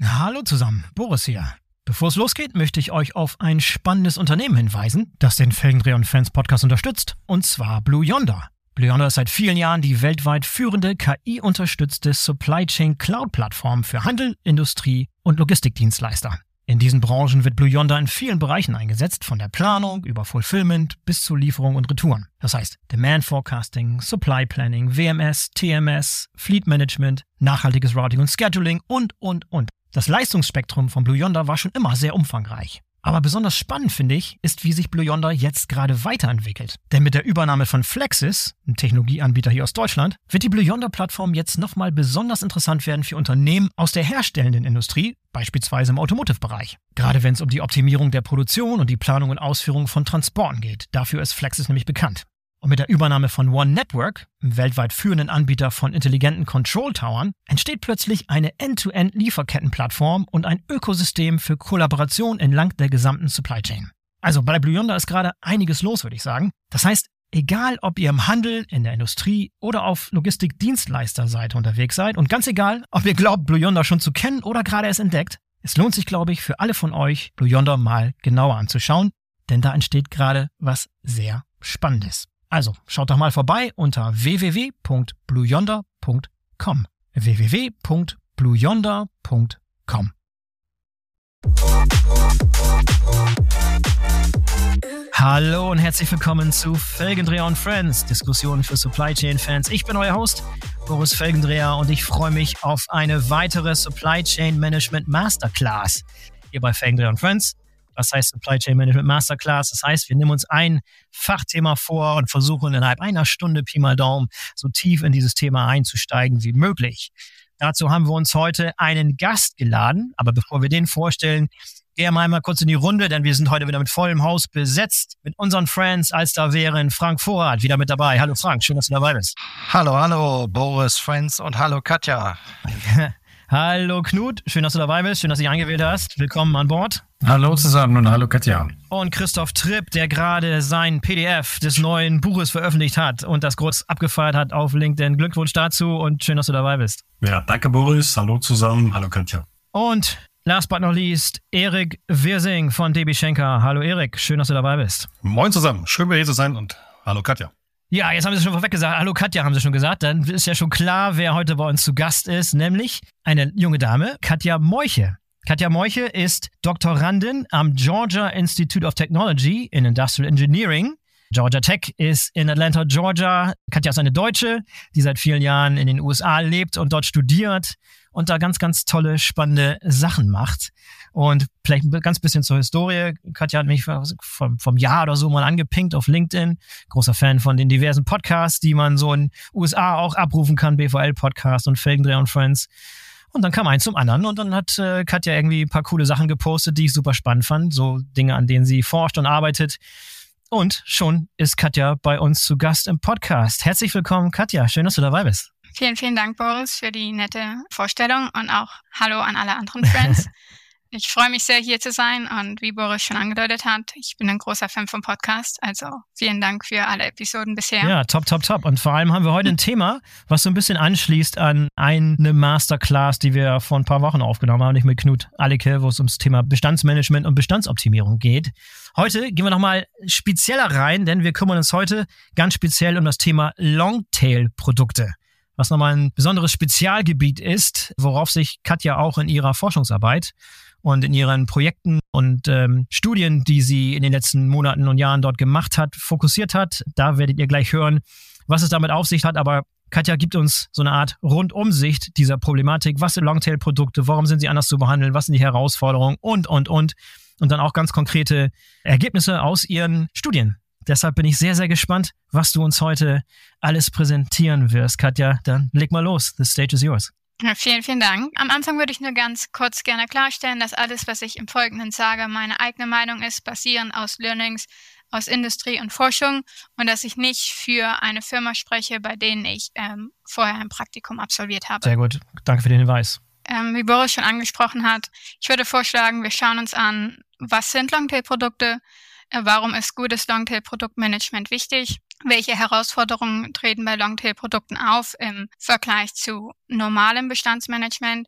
Hallo zusammen, Boris hier. Bevor es losgeht, möchte ich euch auf ein spannendes Unternehmen hinweisen, das den Felgendreher und Friends Podcast unterstützt, und zwar Blue Yonder. Blue Yonder ist seit vielen Jahren die weltweit führende KI-unterstützte Supply Chain Cloud-Plattform für Handel, Industrie und Logistikdienstleister. In diesen Branchen wird Blue Yonder in vielen Bereichen eingesetzt, von der Planung über Fulfillment bis zur Lieferung und Retouren. Das heißt Demand Forecasting, Supply Planning, WMS, TMS, Fleet Management, nachhaltiges Routing und Scheduling und. Das Leistungsspektrum von Blue Yonder war schon immer sehr umfangreich. Aber besonders spannend, finde ich, ist, wie sich Blue Yonder jetzt gerade weiterentwickelt. Denn mit der Übernahme von Flexis, einem Technologieanbieter hier aus Deutschland, wird die Blue Yonder-Plattform jetzt nochmal besonders interessant werden für Unternehmen aus der herstellenden Industrie, beispielsweise im Automotive-Bereich. Gerade wenn es um die Optimierung der Produktion und die Planung und Ausführung von Transporten geht. Dafür ist Flexis nämlich bekannt. Und mit der Übernahme von One Network, einem weltweit führenden Anbieter von intelligenten Control-Towern, entsteht plötzlich eine End-to-End-Lieferkettenplattform und ein Ökosystem für Kollaboration entlang der gesamten Supply Chain. Also bei Blue Yonder ist gerade einiges los, würde ich sagen. Das heißt, egal ob ihr im Handel, in der Industrie oder auf Logistikdienstleisterseite unterwegs seid und ganz egal, ob ihr glaubt, Blue Yonder schon zu kennen oder gerade erst entdeckt, es lohnt sich, glaube ich, für alle von euch, Blue Yonder mal genauer anzuschauen, denn da entsteht gerade was sehr Spannendes. Also, schaut doch mal vorbei unter www.blueyonder.com. www.blueyonder.com. Hallo und herzlich willkommen zu Felgendreher und Friends, Diskussionen für Supply Chain Fans. Ich bin euer Host, Boris Felgendreher, und ich freue mich auf eine weitere Supply Chain Management Masterclass hier bei Felgendreher und Friends. Was heißt Supply Chain Management Masterclass? Das heißt, wir nehmen uns ein Fachthema vor und versuchen innerhalb einer Stunde, Pi mal Daumen, so tief in dieses Thema einzusteigen wie möglich. Dazu haben wir uns heute einen Gast geladen. Aber bevor wir den vorstellen, gehen wir einmal kurz in die Runde, denn wir sind heute wieder mit vollem Haus besetzt. Mit unseren Friends, als da wären Frank Vorrat wieder mit dabei. Hallo Frank, schön, dass du dabei bist. Hallo, Boris, Friends und hallo Katja. Hallo Knut, schön, dass du dabei bist, schön, dass du dich eingewählt hast. Willkommen an Bord. Hallo zusammen und hallo Katja. Und Christoph Tripp, der gerade sein PDF des neuen Buches veröffentlicht hat und das kurz abgefeiert hat auf LinkedIn. Glückwunsch dazu und schön, dass du dabei bist. Ja, danke Boris, hallo zusammen, hallo Katja. Und last but not least, Erik Wirsing von DB Schenker. Hallo Erik, schön, dass du dabei bist. Moin zusammen, schön bei dir zu sein und hallo Katja. Ja, jetzt haben sie schon vorweg gesagt. Hallo Katja, haben sie schon gesagt. Dann ist ja schon klar, wer heute bei uns zu Gast ist, nämlich eine junge Dame, Katja Moiche. Katja Moiche ist Doktorandin am Georgia Institute of Technology in Industrial Engineering. Georgia Tech ist in Atlanta, Georgia. Katja ist eine Deutsche, die seit vielen Jahren in den USA lebt und dort studiert und da ganz, ganz tolle, spannende Sachen macht. Und vielleicht ein ganz bisschen zur Historie. Katja hat mich vom Jahr oder so mal angepinkt auf LinkedIn. Großer Fan von den diversen Podcasts, die man so in USA auch abrufen kann. BVL-Podcast und Felgendreher und Friends. Und dann kam eins zum anderen und dann hat Katja irgendwie ein paar coole Sachen gepostet, die ich super spannend fand. So Dinge, an denen sie forscht und arbeitet. Und schon ist Katja bei uns zu Gast im Podcast. Herzlich willkommen, Katja. Schön, dass du dabei bist. Vielen, vielen Dank, Boris, für die nette Vorstellung und auch Hallo an alle anderen Friends. Ich freue mich sehr, hier zu sein und wie Boris schon angedeutet hat, ich bin ein großer Fan vom Podcast, also vielen Dank für alle Episoden bisher. Ja, top. Und vor allem haben wir heute ein Thema, was so ein bisschen anschließt an eine Masterclass, die wir vor ein paar Wochen aufgenommen haben, nicht mit Knut Allicke, wo es ums Thema Bestandsmanagement und Bestandsoptimierung geht. Heute gehen wir nochmal spezieller rein, denn wir kümmern uns heute ganz speziell um das Thema Longtail-Produkte, was nochmal ein besonderes Spezialgebiet ist, worauf sich Katja auch in ihrer Forschungsarbeit und in ihren Projekten und Studien, die sie in den letzten Monaten und Jahren dort gemacht hat, fokussiert hat. Da werdet ihr gleich hören, was es damit auf sich hat. Aber Katja gibt uns so eine Art Rundumsicht dieser Problematik. Was sind Longtail-Produkte? Warum sind sie anders zu behandeln? Was sind die Herausforderungen? Und. Und dann auch ganz konkrete Ergebnisse aus ihren Studien. Deshalb bin ich sehr, sehr gespannt, was du uns heute alles präsentieren wirst. Katja, dann leg mal los. The stage is yours. Ja, vielen, vielen Dank. Am Anfang würde ich nur ganz kurz gerne klarstellen, dass alles, was ich im Folgenden sage, meine eigene Meinung ist, basierend aus Learnings aus Industrie und Forschung und dass ich nicht für eine Firma spreche, bei denen ich vorher ein Praktikum absolviert habe. Sehr gut. Danke für den Hinweis. Wie Boris schon angesprochen hat, ich würde vorschlagen, wir schauen uns an, was sind Longtail-Produkte, warum ist gutes Longtail-Produktmanagement wichtig, welche Herausforderungen treten bei Longtail-Produkten auf im Vergleich zu normalem Bestandsmanagement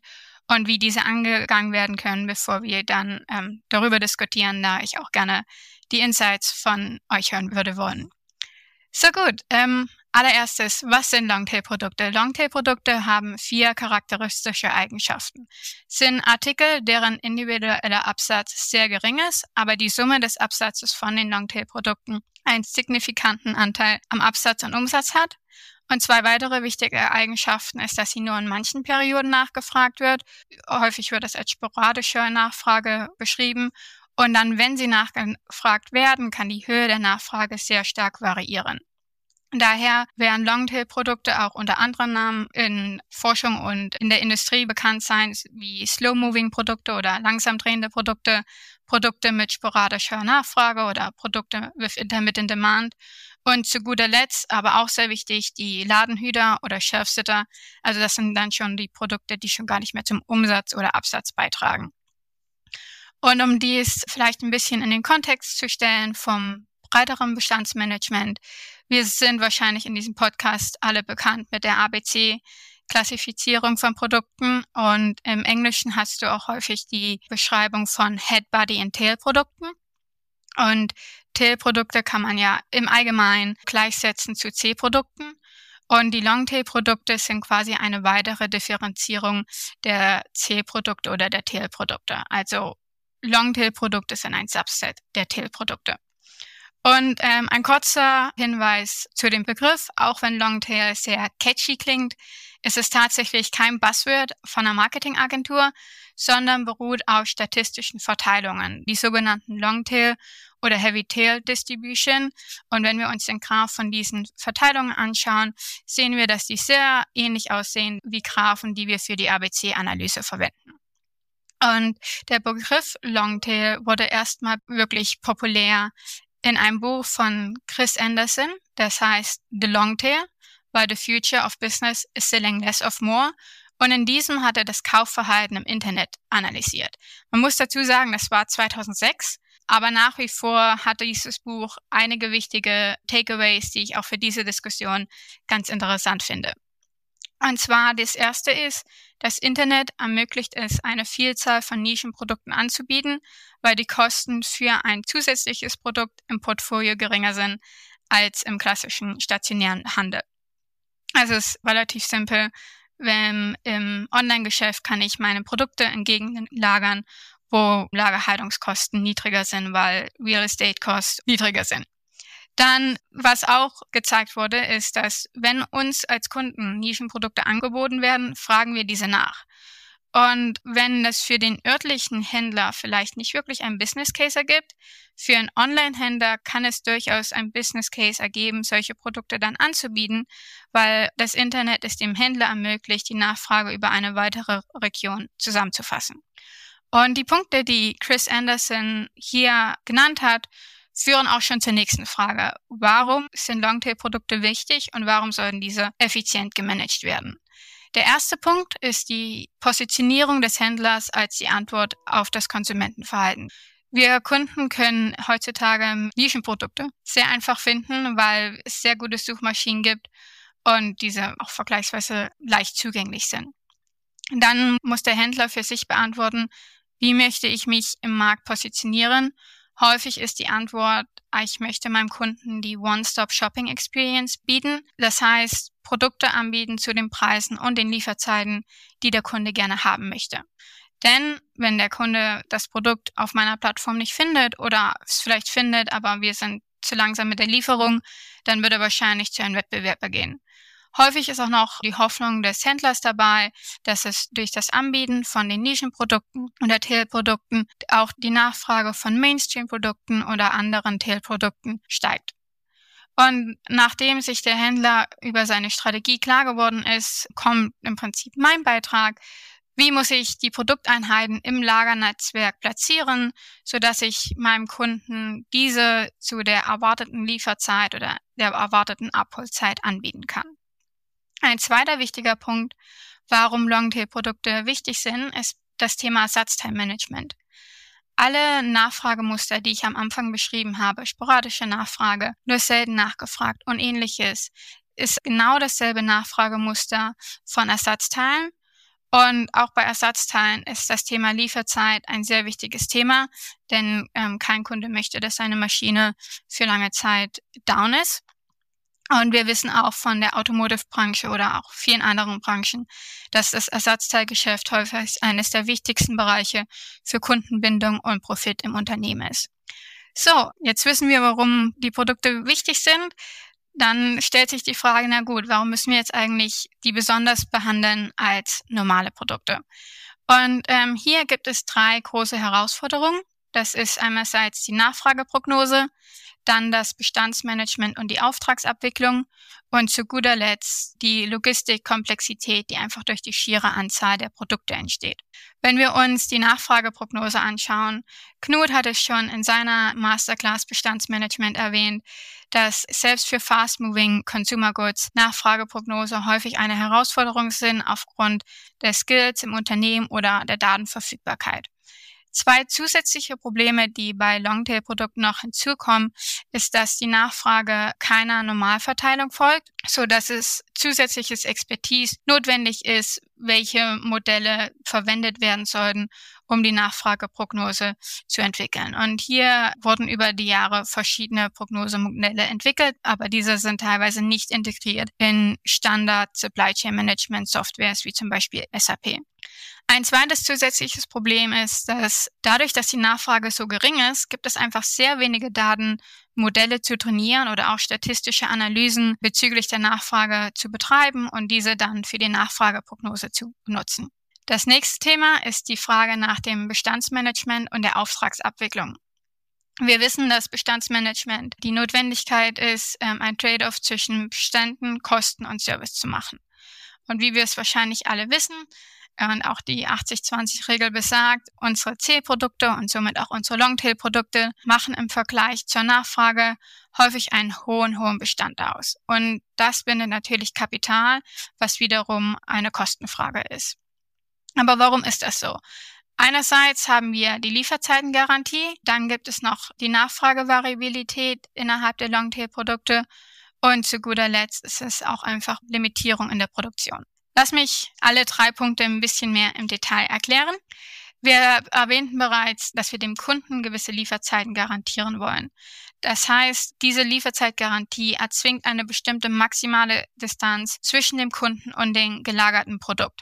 und wie diese angegangen werden können, bevor wir dann darüber diskutieren, da ich auch gerne die Insights von euch hören würde wollen. So gut, allererstes, was sind Longtail-Produkte? Longtail-Produkte haben 4 charakteristische Eigenschaften. Sind Artikel, deren individueller Absatz sehr gering ist, aber die Summe des Absatzes von den Longtail-Produkten einen signifikanten Anteil am Absatz und Umsatz hat. Und 2 weitere wichtige Eigenschaften ist, dass sie nur in manchen Perioden nachgefragt wird. Häufig wird das als sporadische Nachfrage beschrieben. Und dann, wenn sie nachgefragt werden, kann die Höhe der Nachfrage sehr stark variieren. Daher werden Longtail-Produkte auch unter anderen Namen in Forschung und in der Industrie bekannt sein, wie Slow-Moving-Produkte oder langsam drehende Produkte, Produkte mit sporadischer Nachfrage oder Produkte with intermittent demand. Und zu guter Letzt, aber auch sehr wichtig, die Ladenhüter oder Shelf-Sitter. Also das sind dann schon die Produkte, die schon gar nicht mehr zum Umsatz oder Absatz beitragen. Und um dies vielleicht ein bisschen in den Kontext zu stellen vom breiteren Bestandsmanagement, wir sind wahrscheinlich in diesem Podcast alle bekannt mit der ABC-Klassifizierung von Produkten und im Englischen hast du auch häufig die Beschreibung von Head, Body und Tail-Produkten. Und Tail-Produkte kann man ja im Allgemeinen gleichsetzen zu C-Produkten. Und die Longtail-Produkte sind quasi eine weitere Differenzierung der C-Produkte oder der Tail-Produkte. Also Longtail-Produkte sind ein Subset der Tail-Produkte. Und ein kurzer Hinweis zu dem Begriff, auch wenn Longtail sehr catchy klingt, ist es tatsächlich kein Buzzword von einer Marketingagentur, sondern beruht auf statistischen Verteilungen, die sogenannten Longtail oder Heavy Tail Distribution. Und wenn wir uns den Graph von diesen Verteilungen anschauen, sehen wir, dass die sehr ähnlich aussehen wie Graphen, die wir für die ABC-Analyse verwenden. Und der Begriff Longtail wurde erstmal wirklich populär in einem Buch von Chris Anderson, das heißt The Longtail, Why the Future of Business is Selling Less of More. Und in diesem hat er das Kaufverhalten im Internet analysiert. Man muss dazu sagen, das war 2006, aber nach wie vor hatte dieses Buch einige wichtige Takeaways, die ich auch für diese Diskussion ganz interessant finde. Und zwar das erste ist, das Internet ermöglicht es, eine Vielzahl von Nischenprodukten anzubieten, weil die Kosten für ein zusätzliches Produkt im Portfolio geringer sind als im klassischen stationären Handel. Also es ist relativ simpel. Im Online-Geschäft kann ich meine Produkte in Gegenden lagern, wo Lagerhaltungskosten niedriger sind, weil Real Estate-Kosten niedriger sind. Dann, was auch gezeigt wurde, ist, dass wenn uns als Kunden Nischenprodukte angeboten werden, fragen wir diese nach. Und wenn das für den örtlichen Händler vielleicht nicht wirklich ein Business Case ergibt, für einen Online-Händler kann es durchaus ein Business Case ergeben, solche Produkte dann anzubieten, weil das Internet es dem Händler ermöglicht, die Nachfrage über eine weitere Region zusammenzufassen. Und die Punkte, die Chris Anderson hier genannt hat, führen auch schon zur nächsten Frage. Warum sind Longtail-Produkte wichtig und warum sollten diese effizient gemanagt werden? Der erste Punkt ist die Positionierung des Händlers als die Antwort auf das Konsumentenverhalten. Wir Kunden können heutzutage Nischenprodukte sehr einfach finden, weil es sehr gute Suchmaschinen gibt und diese auch vergleichsweise leicht zugänglich sind. Dann muss der Händler für sich beantworten, wie möchte ich mich im Markt positionieren? Häufig ist die Antwort, ich möchte meinem Kunden die One-Stop-Shopping-Experience bieten. Das heißt, Produkte anbieten zu den Preisen und den Lieferzeiten, die der Kunde gerne haben möchte. Denn wenn der Kunde das Produkt auf meiner Plattform nicht findet oder es vielleicht findet, aber wir sind zu langsam mit der Lieferung, dann wird er wahrscheinlich zu einem Wettbewerber gehen. Häufig ist auch noch die Hoffnung des Händlers dabei, dass es durch das Anbieten von den Nischenprodukten oder Tail-Produkten auch die Nachfrage von Mainstream-Produkten oder anderen Tail-Produkten steigt. Und nachdem sich der Händler über seine Strategie klar geworden ist, kommt im Prinzip mein Beitrag. Wie muss ich die Produkteinheiten im Lagernetzwerk platzieren, sodass ich meinem Kunden diese zu der erwarteten Lieferzeit oder der erwarteten Abholzeit anbieten kann? Ein zweiter wichtiger Punkt, warum Longtail-Produkte wichtig sind, ist das Thema Ersatzteilmanagement. Alle Nachfragemuster, die ich am Anfang beschrieben habe, sporadische Nachfrage, nur selten nachgefragt und ähnliches, ist genau dasselbe Nachfragemuster von Ersatzteilen. Und auch bei Ersatzteilen ist das Thema Lieferzeit ein sehr wichtiges Thema, denn kein Kunde möchte, dass seine Maschine für lange Zeit down ist. Und wir wissen auch von der Automotive-Branche oder auch vielen anderen Branchen, dass das Ersatzteilgeschäft häufig eines der wichtigsten Bereiche für Kundenbindung und Profit im Unternehmen ist. So, jetzt wissen wir, warum die Produkte wichtig sind. Dann stellt sich die Frage, na gut, warum müssen wir jetzt eigentlich die besonders behandeln als normale Produkte? Und hier gibt es 3 große Herausforderungen. Das ist einerseits die Nachfrageprognose, dann das Bestandsmanagement und die Auftragsabwicklung und zu guter Letzt die Logistikkomplexität, die einfach durch die schiere Anzahl der Produkte entsteht. Wenn wir uns die Nachfrageprognose anschauen, Knut hat es schon in seiner Masterclass Bestandsmanagement erwähnt, dass selbst für Fast-Moving Consumer Goods Nachfrageprognose häufig eine Herausforderung sind aufgrund der Skills im Unternehmen oder der Datenverfügbarkeit. 2 zusätzliche Probleme, die bei Longtail-Produkten noch hinzukommen, ist, dass die Nachfrage keiner Normalverteilung folgt, so dass es zusätzliches Expertise notwendig ist, welche Modelle verwendet werden sollten, um die Nachfrageprognose zu entwickeln. Und hier wurden über die Jahre verschiedene Prognosemodelle entwickelt, aber diese sind teilweise nicht integriert in Standard Supply Chain Management Softwares wie zum Beispiel SAP. Ein zweites zusätzliches Problem ist, dass dadurch, dass die Nachfrage so gering ist, gibt es einfach sehr wenige Daten, Modelle zu trainieren oder auch statistische Analysen bezüglich der Nachfrage zu betreiben und diese dann für die Nachfrageprognose zu benutzen. Das nächste Thema ist die Frage nach dem Bestandsmanagement und der Auftragsabwicklung. Wir wissen, dass Bestandsmanagement die Notwendigkeit ist, ein Trade-off zwischen Beständen, Kosten und Service zu machen. Und wie wir es wahrscheinlich alle wissen, und auch die 80-20-Regel besagt, unsere C-Produkte und somit auch unsere Longtail-Produkte machen im Vergleich zur Nachfrage häufig einen hohen Bestand aus. Und das bindet natürlich Kapital, was wiederum eine Kostenfrage ist. Aber warum ist das so? Einerseits haben wir die Lieferzeitengarantie, dann gibt es noch die Nachfragevariabilität innerhalb der Longtail-Produkte und zu guter Letzt ist es auch einfach Limitierung in der Produktion. Lass mich alle 3 Punkte ein bisschen mehr im Detail erklären. Wir erwähnten bereits, dass wir dem Kunden gewisse Lieferzeiten garantieren wollen. Das heißt, diese Lieferzeitgarantie erzwingt eine bestimmte maximale Distanz zwischen dem Kunden und dem gelagerten Produkt.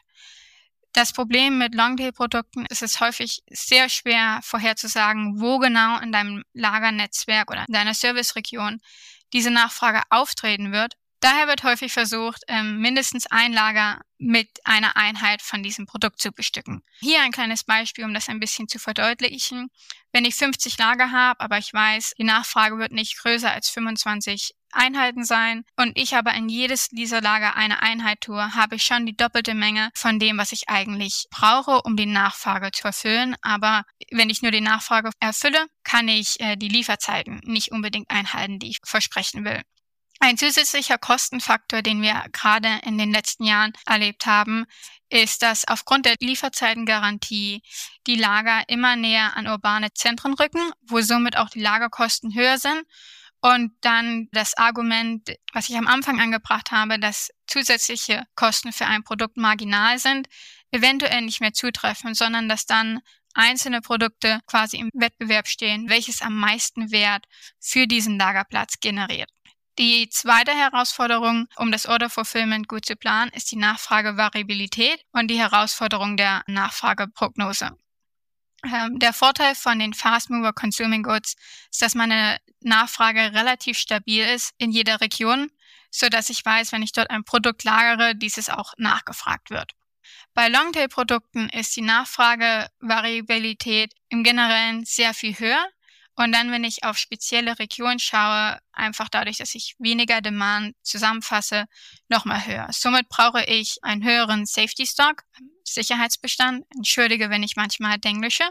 Das Problem mit Longtail-Produkten ist es häufig sehr schwer vorherzusagen, wo genau in deinem Lagernetzwerk oder in deiner Serviceregion diese Nachfrage auftreten wird. Daher wird häufig versucht, mindestens ein Lager mit einer Einheit von diesem Produkt zu bestücken. Hier ein kleines Beispiel, um das ein bisschen zu verdeutlichen. Wenn ich 50 Lager habe, aber ich weiß, die Nachfrage wird nicht größer als 25 Einheiten sein und ich aber in jedes dieser Lager eine Einheit tue, habe ich schon die doppelte Menge von dem, was ich eigentlich brauche, um die Nachfrage zu erfüllen. Aber wenn ich nur die Nachfrage erfülle, kann ich die Lieferzeiten nicht unbedingt einhalten, die ich versprechen will. Ein zusätzlicher Kostenfaktor, den wir gerade in den letzten Jahren erlebt haben, ist, dass aufgrund der Lieferzeitengarantie die Lager immer näher an urbane Zentren rücken, wo somit auch die Lagerkosten höher sind. Und dann das Argument, was ich am Anfang angebracht habe, dass zusätzliche Kosten für ein Produkt marginal sind, eventuell nicht mehr zutreffen, sondern dass dann einzelne Produkte quasi im Wettbewerb stehen, welches am meisten Wert für diesen Lagerplatz generiert. Die zweite Herausforderung, um das Order Fulfillment gut zu planen, ist die Nachfragevariabilität und die Herausforderung der Nachfrageprognose. Der Vorteil von den Fast Mover Consuming Goods ist, dass meine Nachfrage relativ stabil ist in jeder Region, so dass ich weiß, wenn ich dort ein Produkt lagere, dieses auch nachgefragt wird. Bei Longtail-Produkten ist die Nachfragevariabilität im Generellen sehr viel höher. Und dann, wenn ich auf spezielle Regionen schaue, einfach dadurch, dass ich weniger Demand zusammenfasse, nochmal höher. Somit brauche ich einen höheren Safety Stock, Sicherheitsbestand. Entschuldige, wenn ich manchmal denglische.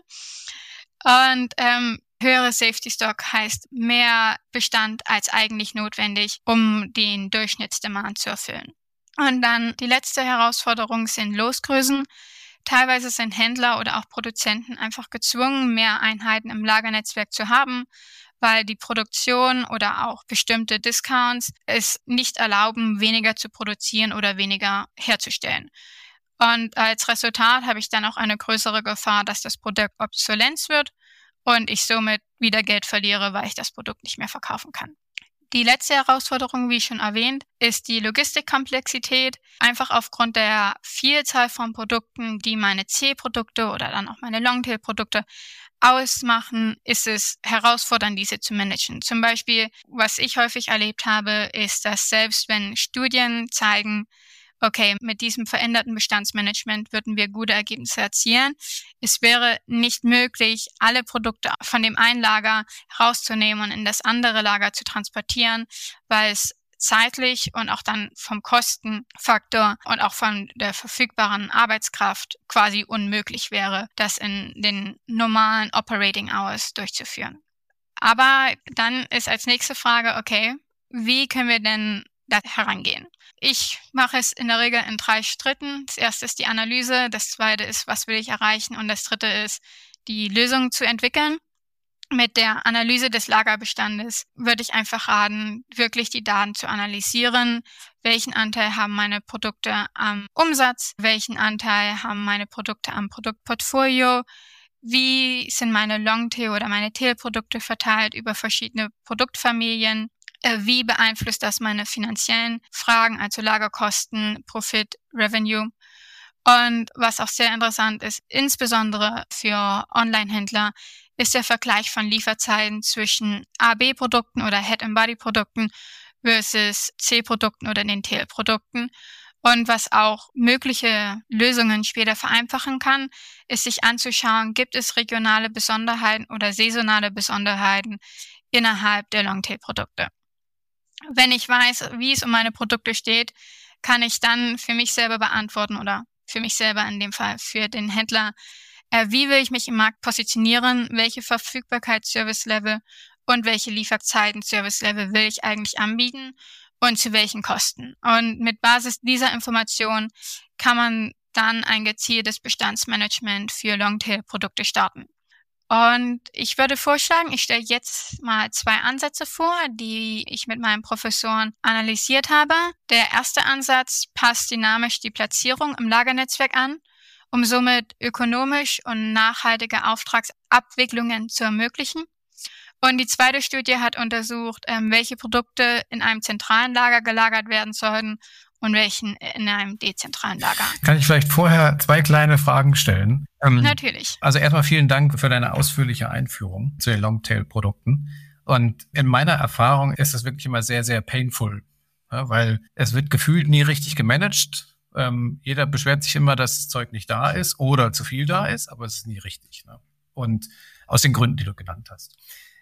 Und höhere Safety Stock heißt mehr Bestand als eigentlich notwendig, um den Durchschnittsdemand zu erfüllen. Und dann die letzte Herausforderung sind Losgrößen. Teilweise sind Händler oder auch Produzenten einfach gezwungen, mehr Einheiten im Lagernetzwerk zu haben, weil die Produktion oder auch bestimmte Discounts es nicht erlauben, weniger zu produzieren oder weniger herzustellen. Und als Resultat habe ich dann auch eine größere Gefahr, dass das Produkt obsolet wird und ich somit wieder Geld verliere, weil ich das Produkt nicht mehr verkaufen kann. Die letzte Herausforderung, wie schon erwähnt, ist die Logistikkomplexität. Einfach aufgrund der Vielzahl von Produkten, die meine C-Produkte oder dann auch meine Longtail-Produkte ausmachen, ist es herausfordernd, diese zu managen. Zum Beispiel, was ich häufig erlebt habe, ist, dass selbst wenn Studien zeigen, okay, mit diesem veränderten Bestandsmanagement würden wir gute Ergebnisse erzielen. Es wäre nicht möglich, alle Produkte von dem einen Lager rauszunehmen und in das andere Lager zu transportieren, weil es zeitlich und auch dann vom Kostenfaktor und auch von der verfügbaren Arbeitskraft quasi unmöglich wäre, das in den normalen Operating Hours durchzuführen. Aber dann ist als nächste Frage, okay, wie können wir denn da herangehen? Ich mache es in der Regel in 3 Schritten. Das erste ist die Analyse, das zweite ist, was will ich erreichen und das dritte ist, die Lösung zu entwickeln. Mit der Analyse des Lagerbestandes würde ich einfach raten, wirklich die Daten zu analysieren. Welchen Anteil haben meine Produkte am Umsatz? Welchen Anteil haben meine Produkte am Produktportfolio? Wie sind meine Longtail- oder meine Tail-Produkte verteilt über verschiedene Produktfamilien? Wie beeinflusst das meine finanziellen Fragen, also Lagerkosten, Profit, Revenue? Und was auch sehr interessant ist, insbesondere für Online-Händler, ist der Vergleich von Lieferzeiten zwischen A-B-Produkten oder Head-and-Body-Produkten versus C-Produkten oder den Tail-Produkten. Und was auch mögliche Lösungen später vereinfachen kann, ist sich anzuschauen, gibt es regionale Besonderheiten oder saisonale Besonderheiten innerhalb der Longtail-Produkte. Wenn ich weiß, wie es um meine Produkte steht, kann ich dann für mich selber beantworten oder für mich selber in dem Fall für den Händler, wie will ich mich im Markt positionieren, welche Verfügbarkeits-Service-Level und welche Lieferzeiten-Service-Level will ich eigentlich anbieten und zu welchen Kosten. Und mit Basis dieser Information kann man dann ein gezieltes Bestandsmanagement für Longtail-Produkte starten. Und ich würde vorschlagen, ich stelle jetzt mal 2 Ansätze vor, die ich mit meinen Professoren analysiert habe. Der erste Ansatz passt dynamisch die Platzierung im Lagernetzwerk an, um somit ökonomisch und nachhaltige Auftragsabwicklungen zu ermöglichen. Und die zweite Studie hat untersucht, welche Produkte in einem zentralen Lager gelagert werden sollten und welchen in einem dezentralen Lager. Kann ich vielleicht vorher 2 kleine Fragen stellen? Natürlich. Also erstmal vielen Dank für deine ausführliche Einführung zu den Longtail-Produkten. Und in meiner Erfahrung ist es wirklich immer sehr, sehr painful, ja, weil es wird gefühlt nie richtig gemanagt. Jeder beschwert sich immer, dass das Zeug nicht da ist oder zu viel da ist, aber es ist nie richtig. Ne? Und aus den Gründen, die du genannt hast.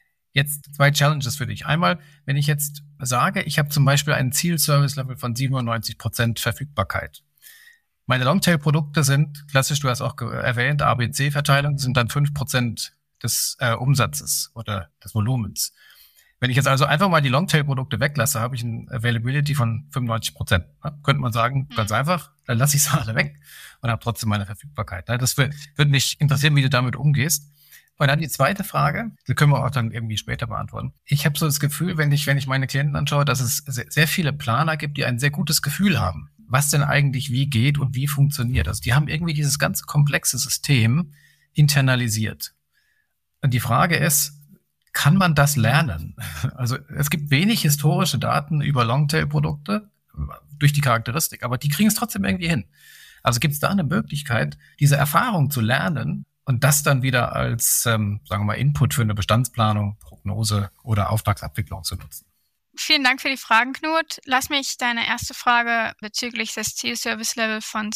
Jetzt 2 Challenges für dich. Einmal, wenn ich jetzt sage, ich habe zum Beispiel ein Ziel-Service-Level von 97% Verfügbarkeit. Meine Longtail-Produkte sind, klassisch, du hast auch erwähnt, ABC-Verteilung, sind dann 5% des Umsatzes oder des Volumens. Wenn ich jetzt also einfach mal die Longtail-Produkte weglasse, habe ich eine Availability von 95%. Ja, könnte man sagen, ganz einfach, dann lasse ich sie alle weg und habe trotzdem meine Verfügbarkeit. Das würde mich interessieren, wie du damit umgehst. Und dann die zweite Frage, die können wir auch dann irgendwie später beantworten. Ich habe so das Gefühl, wenn ich meine Klienten anschaue, dass es sehr viele Planer gibt, die ein sehr gutes Gefühl haben, was denn eigentlich wie geht und wie funktioniert. Also die haben irgendwie dieses ganze komplexe System internalisiert. Und die Frage ist, kann man das lernen? Also es gibt wenig historische Daten über Longtail-Produkte durch die Charakteristik, aber die kriegen es trotzdem irgendwie hin. Also gibt es da eine Möglichkeit, diese Erfahrung zu lernen und das dann wieder als, sagen wir mal, Input für eine Bestandsplanung, Prognose oder Auftragsabwicklung zu nutzen? Vielen Dank für die Fragen, Knut. Lass mich deine erste Frage bezüglich des Ziel-Service-Level von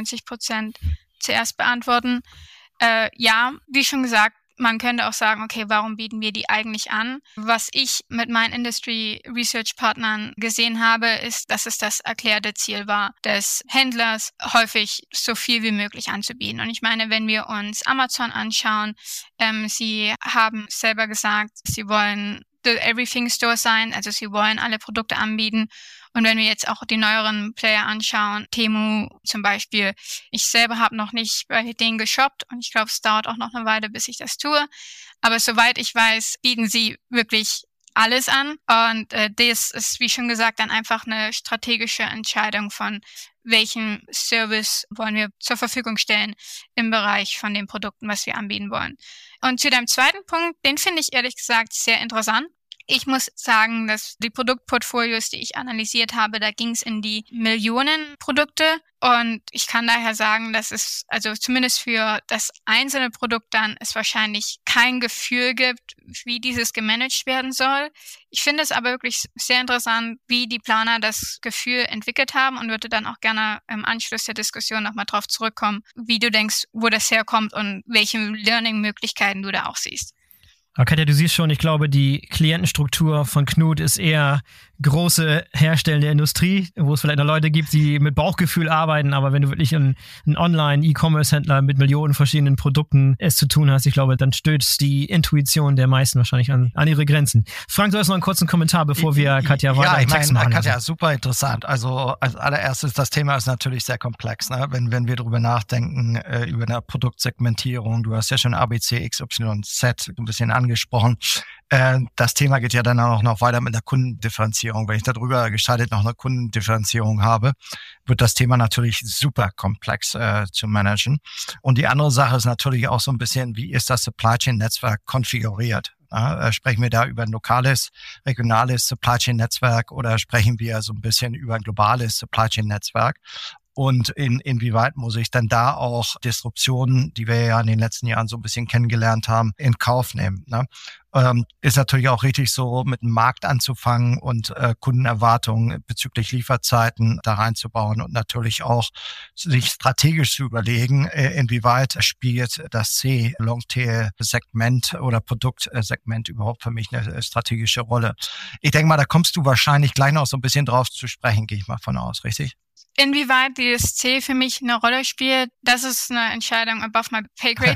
97% zuerst beantworten. Ja, wie schon gesagt, man könnte auch sagen, okay, warum bieten wir die eigentlich an? Was ich mit meinen Industry Research Partnern gesehen habe, ist, dass es das erklärte Ziel war, des Händlers häufig so viel wie möglich anzubieten. Und ich meine, wenn wir uns Amazon anschauen, sie haben selber gesagt, sie wollen the Everything Store sein, also sie wollen alle Produkte anbieten. Und wenn wir jetzt auch die neueren Player anschauen, Temu zum Beispiel, ich selber habe noch nicht bei denen geshoppt und ich glaube, es dauert auch noch eine Weile, bis ich das tue. Aber soweit ich weiß, bieten sie wirklich alles an. Und das ist, wie schon gesagt, dann einfach eine strategische Entscheidung von welchen Service wollen wir zur Verfügung stellen im Bereich von den Produkten, was wir anbieten wollen. Und zu deinem zweiten Punkt, den finde ich ehrlich gesagt sehr interessant. Ich muss sagen, dass die Produktportfolios, die ich analysiert habe, da ging es in die Millionen Produkte. Und ich kann daher sagen, dass es also zumindest für das einzelne Produkt dann es wahrscheinlich kein Gefühl gibt, wie dieses gemanagt werden soll. Ich finde es aber wirklich sehr interessant, wie die Planer das Gefühl entwickelt haben und würde dann auch gerne im Anschluss der Diskussion nochmal drauf zurückkommen, wie du denkst, wo das herkommt und welche Learning-Möglichkeiten du da auch siehst. Aber Katja, du siehst schon, ich glaube, die Klientenstruktur von Knut ist eher große herstellende Industrie, wo es vielleicht noch Leute gibt, die mit Bauchgefühl arbeiten, aber wenn du wirklich einen Online-E-Commerce-Händler mit Millionen verschiedenen Produkten es zu tun hast, ich glaube, dann stößt die Intuition der meisten wahrscheinlich an ihre Grenzen. Frank, du hast noch einen kurzen Kommentar, bevor wir Katja weiter im Text machen. Katja, super interessant. Also als allererstes, das Thema ist natürlich sehr komplex, ne? Wenn wir darüber nachdenken, über eine Produktsegmentierung, du hast ja schon ABC, XY, Z ein bisschen angesprochen. Das Thema geht ja dann auch noch weiter mit der Kundendifferenzierung. Wenn ich darüber gestaltet noch eine Kundendifferenzierung habe, wird das Thema natürlich super komplex zu managen. Und die andere Sache ist natürlich auch so ein bisschen, wie ist das Supply Chain Netzwerk konfiguriert? Sprechen wir da über ein lokales, regionales Supply Chain Netzwerk oder sprechen wir so ein bisschen über ein globales Supply Chain Netzwerk? Und inwieweit muss ich dann da auch Disruptionen, die wir ja in den letzten Jahren so ein bisschen kennengelernt haben, in Kauf nehmen, ne? Ist natürlich auch richtig so, mit dem Markt anzufangen und Kundenerwartungen bezüglich Lieferzeiten da reinzubauen und natürlich auch sich strategisch zu überlegen, inwieweit spielt das C-Longtail-Segment oder Produktsegment überhaupt für mich eine strategische Rolle. Ich denke mal, da kommst du wahrscheinlich gleich noch so ein bisschen drauf zu sprechen, gehe ich mal von aus, richtig? Inwieweit dieses C für mich eine Rolle spielt, das ist eine Entscheidung above my pay grade.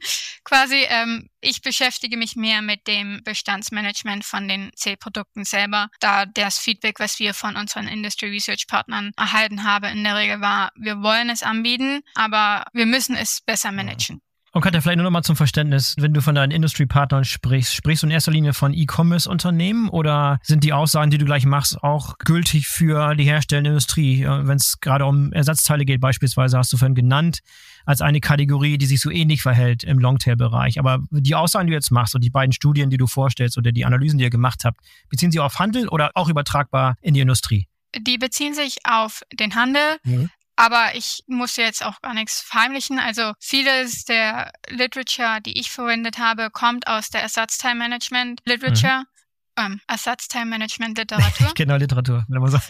Quasi, ich beschäftige mich mehr mit dem Bestandsmanagement von den C-Produkten selber, da das Feedback, was wir von unseren Industry Research Partnern erhalten haben, in der Regel war, wir wollen es anbieten, aber wir müssen es besser managen. Und Katja, vielleicht nur noch mal zum Verständnis, wenn du von deinen Industry-Partnern sprichst du in erster Linie von E-Commerce-Unternehmen oder sind die Aussagen, die du gleich machst, auch gültig für die herstellende Industrie? Wenn es gerade um Ersatzteile geht beispielsweise, hast du vorhin genannt, als eine Kategorie, die sich so ähnlich verhält im Longtail-Bereich. Aber die Aussagen, die du jetzt machst und die beiden Studien, die du vorstellst oder die Analysen, die ihr gemacht habt, beziehen sie auf Handel oder auch übertragbar in die Industrie? Die beziehen sich auf den Handel. Mhm. Aber ich muss jetzt auch gar nichts verheimlichen. Also vieles der Literature, die ich verwendet habe, kommt aus der Ersatzteilmanagement-Literature. Ersatzteilmanagement-Literatur. Genau, Literatur.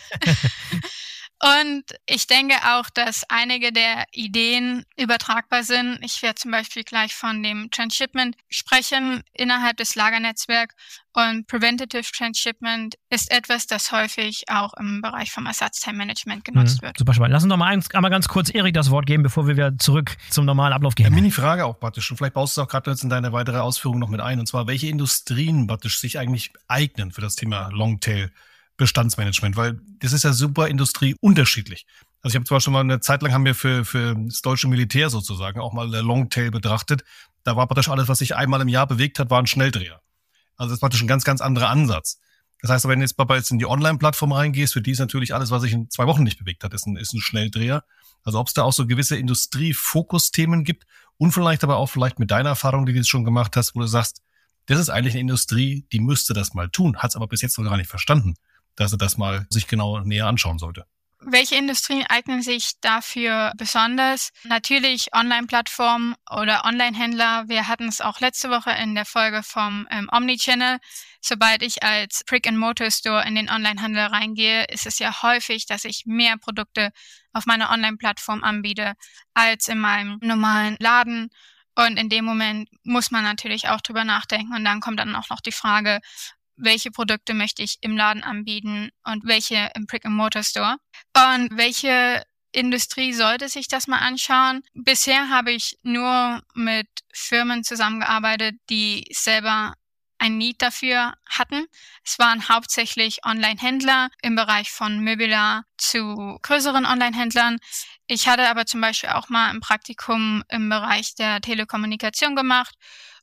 Und ich denke auch, dass einige der Ideen übertragbar sind. Ich werde zum Beispiel gleich von dem Transshipment sprechen innerhalb des Lagernetzwerks. Und Preventative Transshipment ist etwas, das häufig auch im Bereich vom Ersatzteilmanagement genutzt wird. Super spannend. Lass uns doch mal einmal ganz kurz Erik das Wort geben, bevor wir wieder zurück zum normalen Ablauf gehen. Mini-Frage auch praktisch. Und vielleicht baust du es auch gerade jetzt in deine weitere Ausführung noch mit ein. Und zwar, welche Industrien praktisch sich eigentlich eignen für das Thema Longtail-Bestandsmanagement? Weil das ist ja super industrieunterschiedlich. Also ich habe zwar schon mal eine Zeit lang haben wir für das deutsche Militär sozusagen auch mal Longtail betrachtet. Da war praktisch alles, was sich einmal im Jahr bewegt hat, war ein Schnelldreher. Also das ist praktisch ein ganz, ganz anderer Ansatz. Das heißt, wenn du jetzt in die Online-Plattform reingehst, für die ist natürlich alles, was sich in 2 Wochen nicht bewegt hat, ist ein Schnelldreher. Also ob es da auch so gewisse Industrie-Fokus-Themen gibt und vielleicht aber auch mit deiner Erfahrung, die du jetzt schon gemacht hast, wo du sagst, das ist eigentlich eine Industrie, die müsste das mal tun, hat es aber bis jetzt noch gar nicht verstanden, dass er das mal sich genau näher anschauen sollte. Welche Industrien eignen sich dafür besonders? Natürlich Online-Plattformen oder Online-Händler. Wir hatten es auch letzte Woche in der Folge vom Omnichannel. Sobald ich als Brick-and-Mortar-Store in den Online-Handel reingehe, ist es ja häufig, dass ich mehr Produkte auf meiner Online-Plattform anbiete als in meinem normalen Laden. Und in dem Moment muss man natürlich auch drüber nachdenken. Und dann kommt dann auch noch die Frage, welche Produkte möchte ich im Laden anbieten und welche im Brick-and-Mortar-Store. Und welche Industrie sollte sich das mal anschauen? Bisher habe ich nur mit Firmen zusammengearbeitet, die selber ein Need dafür hatten. Es waren hauptsächlich Online-Händler im Bereich von Möbeln zu größeren Online-Händlern. Ich hatte aber zum Beispiel auch mal ein Praktikum im Bereich der Telekommunikation gemacht.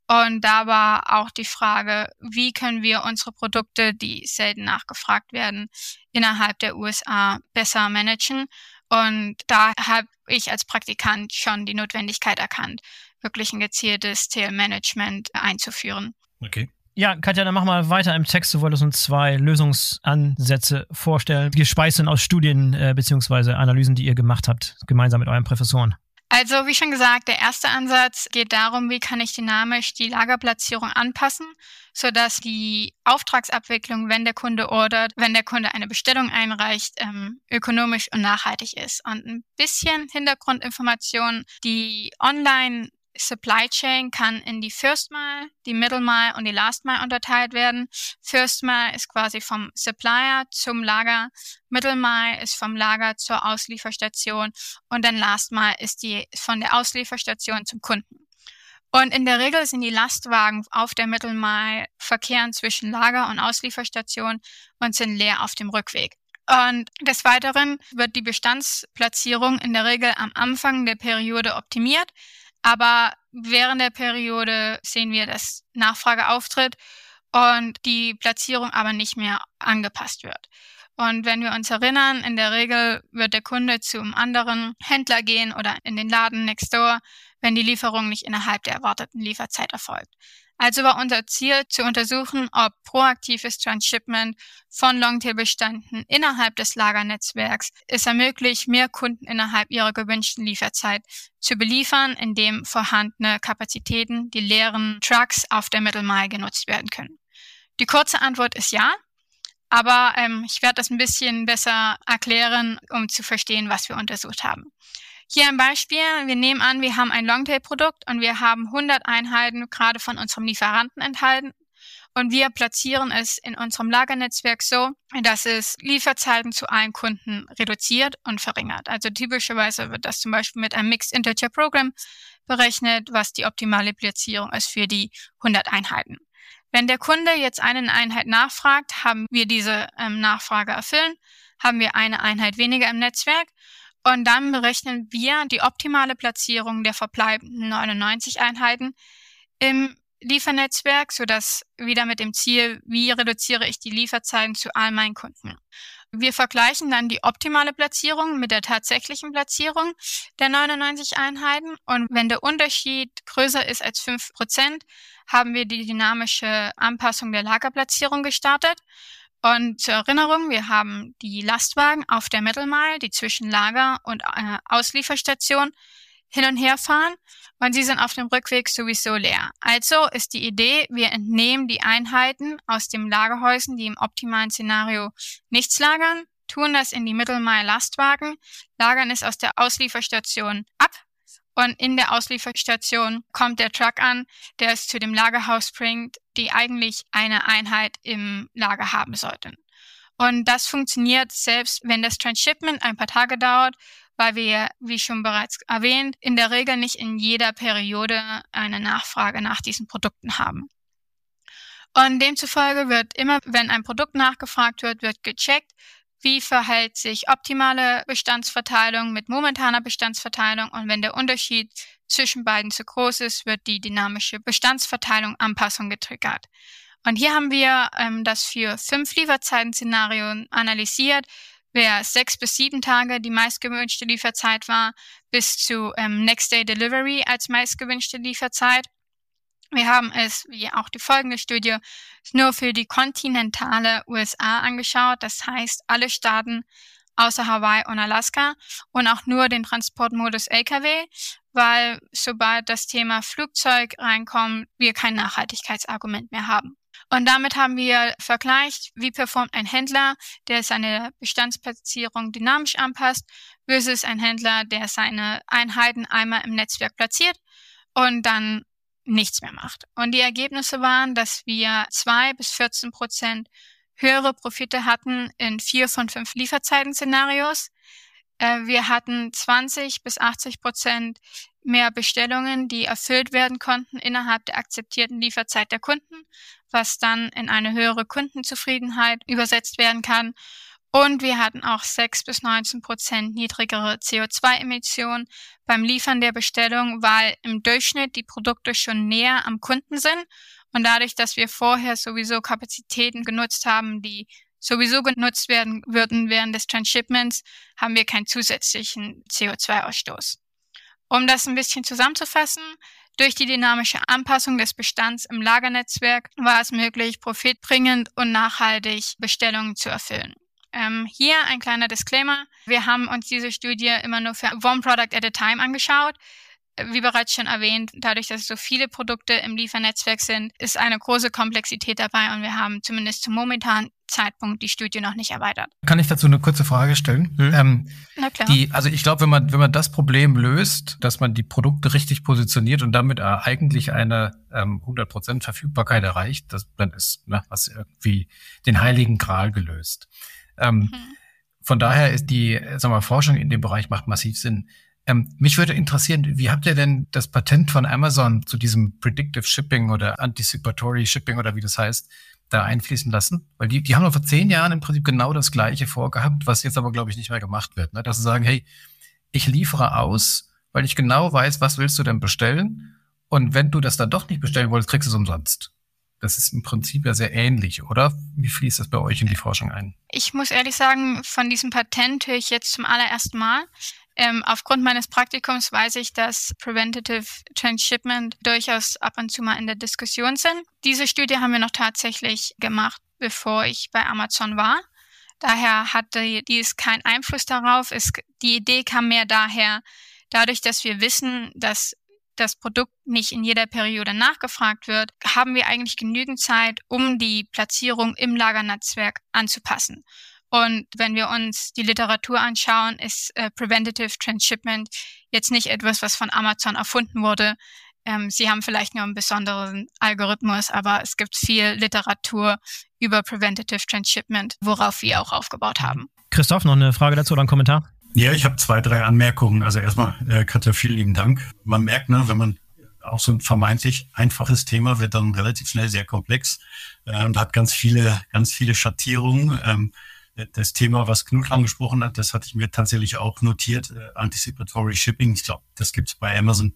Und da war auch die Frage, wie können wir unsere Produkte, die selten nachgefragt werden, innerhalb der USA besser managen. Und da habe ich als Praktikant schon die Notwendigkeit erkannt, wirklich ein gezieltes TL-Management einzuführen. Okay. Ja, Katja, dann mach mal weiter im Text. Du wolltest uns 2 Lösungsansätze vorstellen, gespeist sind aus Studien bzw. Analysen, die ihr gemacht habt, gemeinsam mit euren Professoren. Also wie schon gesagt, der erste Ansatz geht darum, wie kann ich dynamisch die Lagerplatzierung anpassen, sodass die Auftragsabwicklung, wenn der Kunde ordert, wenn der Kunde eine Bestellung einreicht, ökonomisch und nachhaltig ist. Und ein bisschen Hintergrundinformation, die Supply Chain kann in die First Mile, die Middle Mile und die Last Mile unterteilt werden. First Mile ist quasi vom Supplier zum Lager, Middle Mile ist vom Lager zur Auslieferstation und dann Last Mile ist die von der Auslieferstation zum Kunden. Und in der Regel sind die Lastwagen auf der Middle Mile verkehren zwischen Lager und Auslieferstation und sind leer auf dem Rückweg. Und des Weiteren wird die Bestandsplatzierung in der Regel am Anfang der Periode optimiert. Aber während der Periode sehen wir, dass Nachfrage auftritt und die Platzierung aber nicht mehr angepasst wird. Und wenn wir uns erinnern, in der Regel wird der Kunde zu einem anderen Händler gehen oder in den Laden next door, wenn die Lieferung nicht innerhalb der erwarteten Lieferzeit erfolgt. Also war unser Ziel, zu untersuchen, ob proaktives Transshipment von Longtail-Beständen innerhalb des Lagernetzwerks es ermöglicht, mehr Kunden innerhalb ihrer gewünschten Lieferzeit zu beliefern, indem vorhandene Kapazitäten, die leeren Trucks auf der Middle Mile genutzt werden können. Die kurze Antwort ist ja, aber ich werde das ein bisschen besser erklären, um zu verstehen, was wir untersucht haben. Hier ein Beispiel. Wir nehmen an, wir haben ein Longtail-Produkt und wir haben 100 Einheiten gerade von unserem Lieferanten enthalten und wir platzieren es in unserem Lagernetzwerk so, dass es Lieferzeiten zu allen Kunden reduziert und verringert. Also typischerweise wird das zum Beispiel mit einem Mixed Integer Program berechnet, was die optimale Platzierung ist für die 100 Einheiten. Wenn der Kunde jetzt eine Einheit nachfragt, haben wir diese Nachfrage erfüllen, haben wir eine Einheit weniger im Netzwerk. Und dann berechnen wir die optimale Platzierung der verbleibenden 99 Einheiten im Liefernetzwerk, sodass wieder mit dem Ziel, wie reduziere ich die Lieferzeiten zu all meinen Kunden. Wir vergleichen dann die optimale Platzierung mit der tatsächlichen Platzierung der 99 Einheiten. Und wenn der Unterschied größer ist als 5%, haben wir die dynamische Anpassung der Lagerplatzierung gestartet. Und zur Erinnerung, wir haben die Lastwagen auf der Middle Mile, die zwischen Lager und Auslieferstation hin und her fahren und sie sind auf dem Rückweg sowieso leer. Also ist die Idee, wir entnehmen die Einheiten aus den Lagerhäusern, die im optimalen Szenario nichts lagern, tun das in die Middle Mile Lastwagen, lagern es aus der Auslieferstation ab und in der Auslieferstation kommt der Truck an, der es zu dem Lagerhaus bringt, die eigentlich eine Einheit im Lager haben sollten. Und das funktioniert selbst, wenn das Transshipment ein paar Tage dauert, weil wir, wie schon bereits erwähnt, in der Regel nicht in jeder Periode eine Nachfrage nach diesen Produkten haben. Und demzufolge wird immer, wenn ein Produkt nachgefragt wird, wird gecheckt, wie verhält sich optimale Bestandsverteilung mit momentaner Bestandsverteilung und wenn der Unterschied zwischen beiden zu groß ist, wird die dynamische Bestandsverteilung Anpassung getriggert. Und hier haben wir das für 5 Lieferzeiten-Szenarien analysiert, wer 6 bis 7 Tage die meistgewünschte Lieferzeit war, bis zu Next Day Delivery als meistgewünschte Lieferzeit. Wir haben es, wie auch die folgende Studie, nur für die kontinentale USA angeschaut, das heißt alle Staaten außer Hawaii und Alaska und auch nur den Transportmodus LKW, weil sobald das Thema Flugzeug reinkommt, wir kein Nachhaltigkeitsargument mehr haben. Und damit haben wir vergleicht, wie performt ein Händler, der seine Bestandsplatzierung dynamisch anpasst, versus ein Händler, der seine Einheiten einmal im Netzwerk platziert und dann nichts mehr macht. Und die Ergebnisse waren, dass wir 2 bis 14% höhere Profite hatten in 4 von 5 Lieferzeiten-Szenarios. Wir hatten 20 bis 80% mehr Bestellungen, die erfüllt werden konnten innerhalb der akzeptierten Lieferzeit der Kunden, was dann in eine höhere Kundenzufriedenheit übersetzt werden kann. Und wir hatten auch 6 bis 19% niedrigere CO2-Emissionen beim Liefern der Bestellung, weil im Durchschnitt die Produkte schon näher am Kunden sind. Und dadurch, dass wir vorher sowieso Kapazitäten genutzt haben, die sowieso genutzt werden würden während des Transshipments, haben wir keinen zusätzlichen CO2-Ausstoß. Um das ein bisschen zusammenzufassen, durch die dynamische Anpassung des Bestands im Lagernetzwerk war es möglich, profitbringend und nachhaltig Bestellungen zu erfüllen. Hier ein kleiner Disclaimer. Wir haben uns diese Studie immer nur für one product at a time angeschaut. Wie bereits schon erwähnt, dadurch, dass so viele Produkte im Liefernetzwerk sind, ist eine große Komplexität dabei und wir haben zumindest zum momentanen Zeitpunkt die Studie noch nicht erweitert. Kann ich dazu eine kurze Frage stellen? Na klar. Also ich glaube, wenn man das Problem löst, dass man die Produkte richtig positioniert und damit eigentlich eine 100% Verfügbarkeit erreicht, dann ist was irgendwie den heiligen Gral gelöst. Von daher ist die Forschung in dem Bereich macht massiv Sinn. Mich würde interessieren, wie habt ihr denn das Patent von Amazon zu diesem Predictive Shipping oder Anticipatory Shipping oder wie das heißt, da einfließen lassen? Weil die haben vor 10 Jahren im Prinzip genau das Gleiche vorgehabt, was jetzt aber, glaube ich, nicht mehr gemacht wird. Ne? Dass sie sagen, hey, ich liefere aus, weil ich genau weiß, was willst du denn bestellen? Und wenn du das dann doch nicht bestellen wolltest, kriegst du es umsonst. Das ist im Prinzip ja sehr ähnlich, oder? Wie fließt das bei euch in die Forschung ein? Ich muss ehrlich sagen, von diesem Patent höre ich jetzt zum allerersten Mal. Aufgrund meines Praktikums weiß ich, dass Preventative Transshipment durchaus ab und zu mal in der Diskussion sind. Diese Studie haben wir noch tatsächlich gemacht, bevor ich bei Amazon war. Daher hatte dies keinen Einfluss darauf. Die Idee kam mehr dadurch, dass wir wissen, dass das Produkt nicht in jeder Periode nachgefragt wird, haben wir eigentlich genügend Zeit, um die Platzierung im Lagernetzwerk anzupassen. Und wenn wir uns die Literatur anschauen, ist Preventative Transshipment jetzt nicht etwas, was von Amazon erfunden wurde. Sie haben vielleicht nur einen besonderen Algorithmus, aber es gibt viel Literatur über Preventative Transshipment, worauf wir auch aufgebaut haben. Christoph, noch eine Frage dazu oder ein Kommentar? Ja, ich habe 2, 3 Anmerkungen. Also erstmal, Katja, vielen lieben Dank. Man merkt, wenn man auch so ein vermeintlich einfaches Thema wird dann relativ schnell sehr komplex und hat ganz viele Schattierungen. Das Thema, was Knut angesprochen hat, das hatte ich mir tatsächlich auch notiert, Anticipatory Shipping. Ich glaube, das gibt es bei Amazon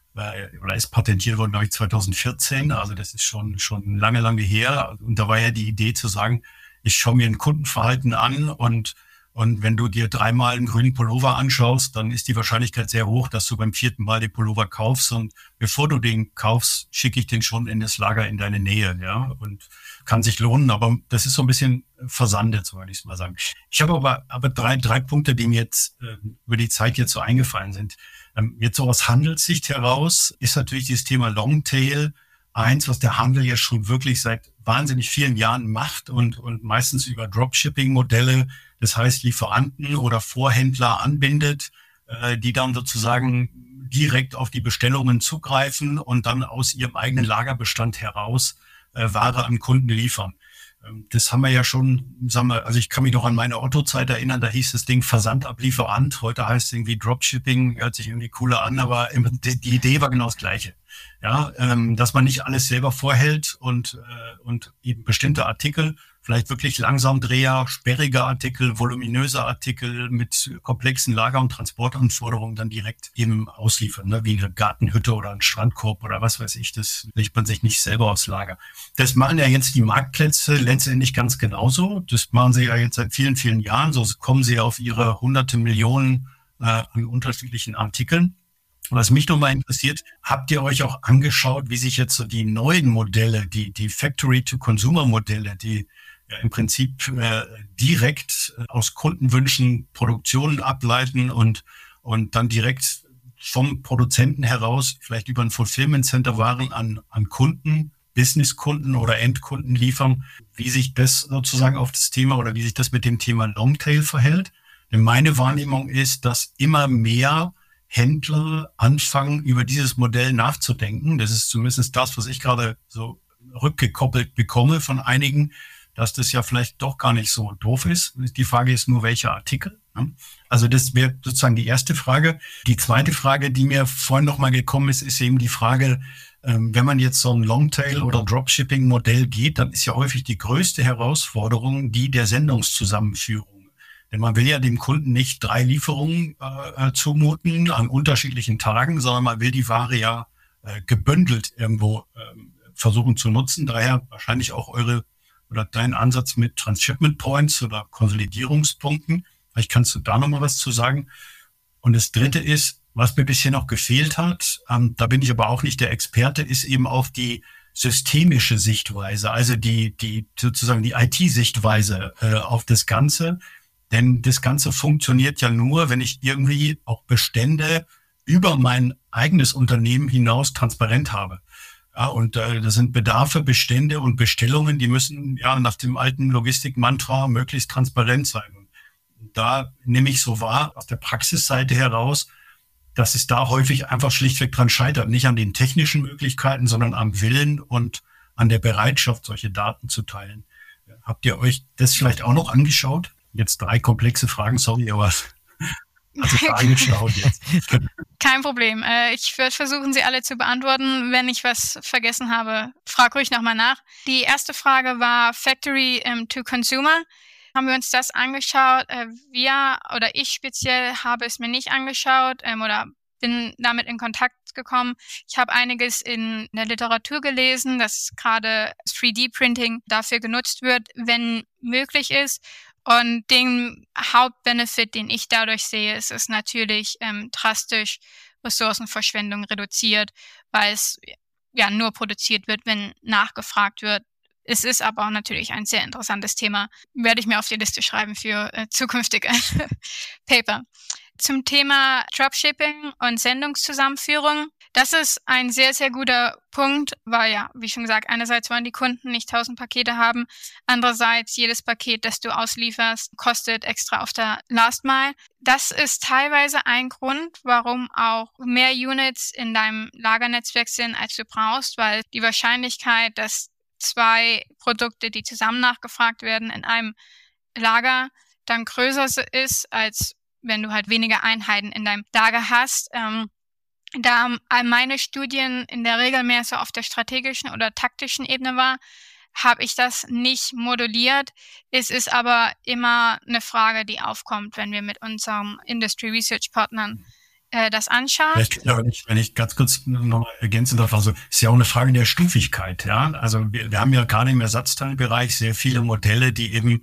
oder ist patentiert worden, glaube ich, 2014. Also das ist schon lange her. Und da war ja die Idee zu sagen, ich schaue mir ein Kundenverhalten an und wenn du dir 3-mal einen grünen Pullover anschaust, dann ist die Wahrscheinlichkeit sehr hoch, dass du beim 4. Mal den Pullover kaufst. Und bevor du den kaufst, schicke ich den schon in das Lager in deine Nähe. Ja, und kann sich lohnen, aber das ist so ein bisschen versandet, so würde ich es mal sagen. Ich habe aber drei Punkte, die mir jetzt über die Zeit jetzt so eingefallen sind. Jetzt so aus Handelssicht heraus ist natürlich dieses Thema Longtail eins, was der Handel ja schon wirklich seit wahnsinnig vielen Jahren macht und meistens über Dropshipping-Modelle, das heißt Lieferanten oder Vorhändler anbindet, die dann sozusagen direkt auf die Bestellungen zugreifen und dann aus ihrem eigenen Lagerbestand heraus Ware an Kunden liefern. Das haben wir ja schon, also ich kann mich noch an meine Otto-Zeit erinnern, da hieß das Ding Versand ab Lieferant. Heute heißt es irgendwie Dropshipping, hört sich irgendwie cooler an, aber die Idee war genau das Gleiche. Ja, dass man nicht alles selber vorhält und eben bestimmte Artikel, vielleicht wirklich Langsamdreher, sperrige Artikel, voluminöse Artikel mit komplexen Lager- und Transportanforderungen dann direkt eben ausliefern, ne? Wie eine Gartenhütte oder ein Strandkorb oder was weiß ich, das legt man sich nicht selber aufs Lager. Das machen ja jetzt die Marktplätze letztendlich ganz genauso. Das machen sie ja jetzt seit vielen, vielen Jahren. So kommen sie auf ihre hunderte Millionen an unterschiedlichen Artikeln. Was mich nochmal interessiert, habt ihr euch auch angeschaut, wie sich jetzt so die neuen Modelle, die Factory-to-Consumer-Modelle, die ja im Prinzip direkt aus Kundenwünschen Produktionen ableiten und dann direkt vom Produzenten heraus vielleicht über ein Fulfillment Center Waren an Kunden, Businesskunden oder Endkunden liefern, wie sich das sozusagen auf das Thema oder wie sich das mit dem Thema Longtail verhält. Denn meine Wahrnehmung ist, dass immer mehr Händler anfangen, über dieses Modell nachzudenken. Das ist zumindest das, was ich gerade so rückgekoppelt bekomme von einigen, dass das ja vielleicht doch gar nicht so doof ist. Die Frage ist nur, welche Artikel. Also das wäre sozusagen die erste Frage. Die zweite Frage, die mir vorhin nochmal gekommen ist, ist eben die Frage, wenn man jetzt so ein Longtail- oder Dropshipping-Modell geht, dann ist ja häufig die größte Herausforderung die der Sendungszusammenführung. Denn man will ja dem Kunden nicht 3 Lieferungen zumuten an unterschiedlichen Tagen, sondern man will die Ware ja gebündelt irgendwo versuchen zu nutzen. Daher wahrscheinlich auch dein Ansatz mit Transshipment Points oder Konsolidierungspunkten. Vielleicht kannst du da nochmal was zu sagen. Und das Dritte ist, was mir bisher noch gefehlt hat, da bin ich aber auch nicht der Experte, ist eben auch die systemische Sichtweise, also die sozusagen die IT-Sichtweise auf das Ganze. Denn das Ganze funktioniert ja nur, wenn ich irgendwie auch Bestände über mein eigenes Unternehmen hinaus transparent habe. Ja, und das sind Bedarfe, Bestände und Bestellungen, die müssen ja nach dem alten Logistik-Mantra möglichst transparent sein. Und da nehme ich so wahr, aus der Praxisseite heraus, dass es da häufig einfach schlichtweg dran scheitert. Nicht an den technischen Möglichkeiten, sondern am Willen und an der Bereitschaft, solche Daten zu teilen. Habt ihr euch das vielleicht auch noch angeschaut? Jetzt 3 komplexe Fragen, sorry, aber also angeschaut jetzt. Kein Problem. Ich werde versuchen, sie alle zu beantworten. Wenn ich was vergessen habe, frag ruhig nochmal nach. Die erste Frage war Factory to Consumer. Haben wir uns das angeschaut? Ich speziell habe es mir nicht angeschaut oder bin damit in Kontakt gekommen. Ich habe einiges in der Literatur gelesen, dass gerade 3D-Printing dafür genutzt wird, wenn möglich ist. Und den Hauptbenefit, den ich dadurch sehe, ist es natürlich drastisch Ressourcenverschwendung reduziert, weil es ja nur produziert wird, wenn nachgefragt wird. Es ist aber auch natürlich ein sehr interessantes Thema. Werde ich mir auf die Liste schreiben für zukünftige Paper. Zum Thema Dropshipping und Sendungszusammenführung. Das ist ein sehr, sehr guter Punkt, weil ja, wie schon gesagt, einerseits wollen die Kunden nicht 1000 Pakete haben. Andererseits, jedes Paket, das du auslieferst, kostet extra auf der Last Mile. Das ist teilweise ein Grund, warum auch mehr Units in deinem Lagernetzwerk sind, als du brauchst, weil die Wahrscheinlichkeit, dass 2 Produkte, die zusammen nachgefragt werden, in einem Lager dann größer ist, als wenn du halt weniger Einheiten in deinem Lager hast. Da meine Studien in der Regel mehr so auf der strategischen oder taktischen Ebene war, habe ich das nicht moduliert. Es ist aber immer eine Frage, die aufkommt, wenn wir mit unserem Industry Research Partnern das anschauen. Wenn ich ganz kurz noch ergänzen darf, also ist ja auch eine Frage der Stufigkeit. Ja, also wir haben ja gerade im Ersatzteilbereich sehr viele Modelle, die eben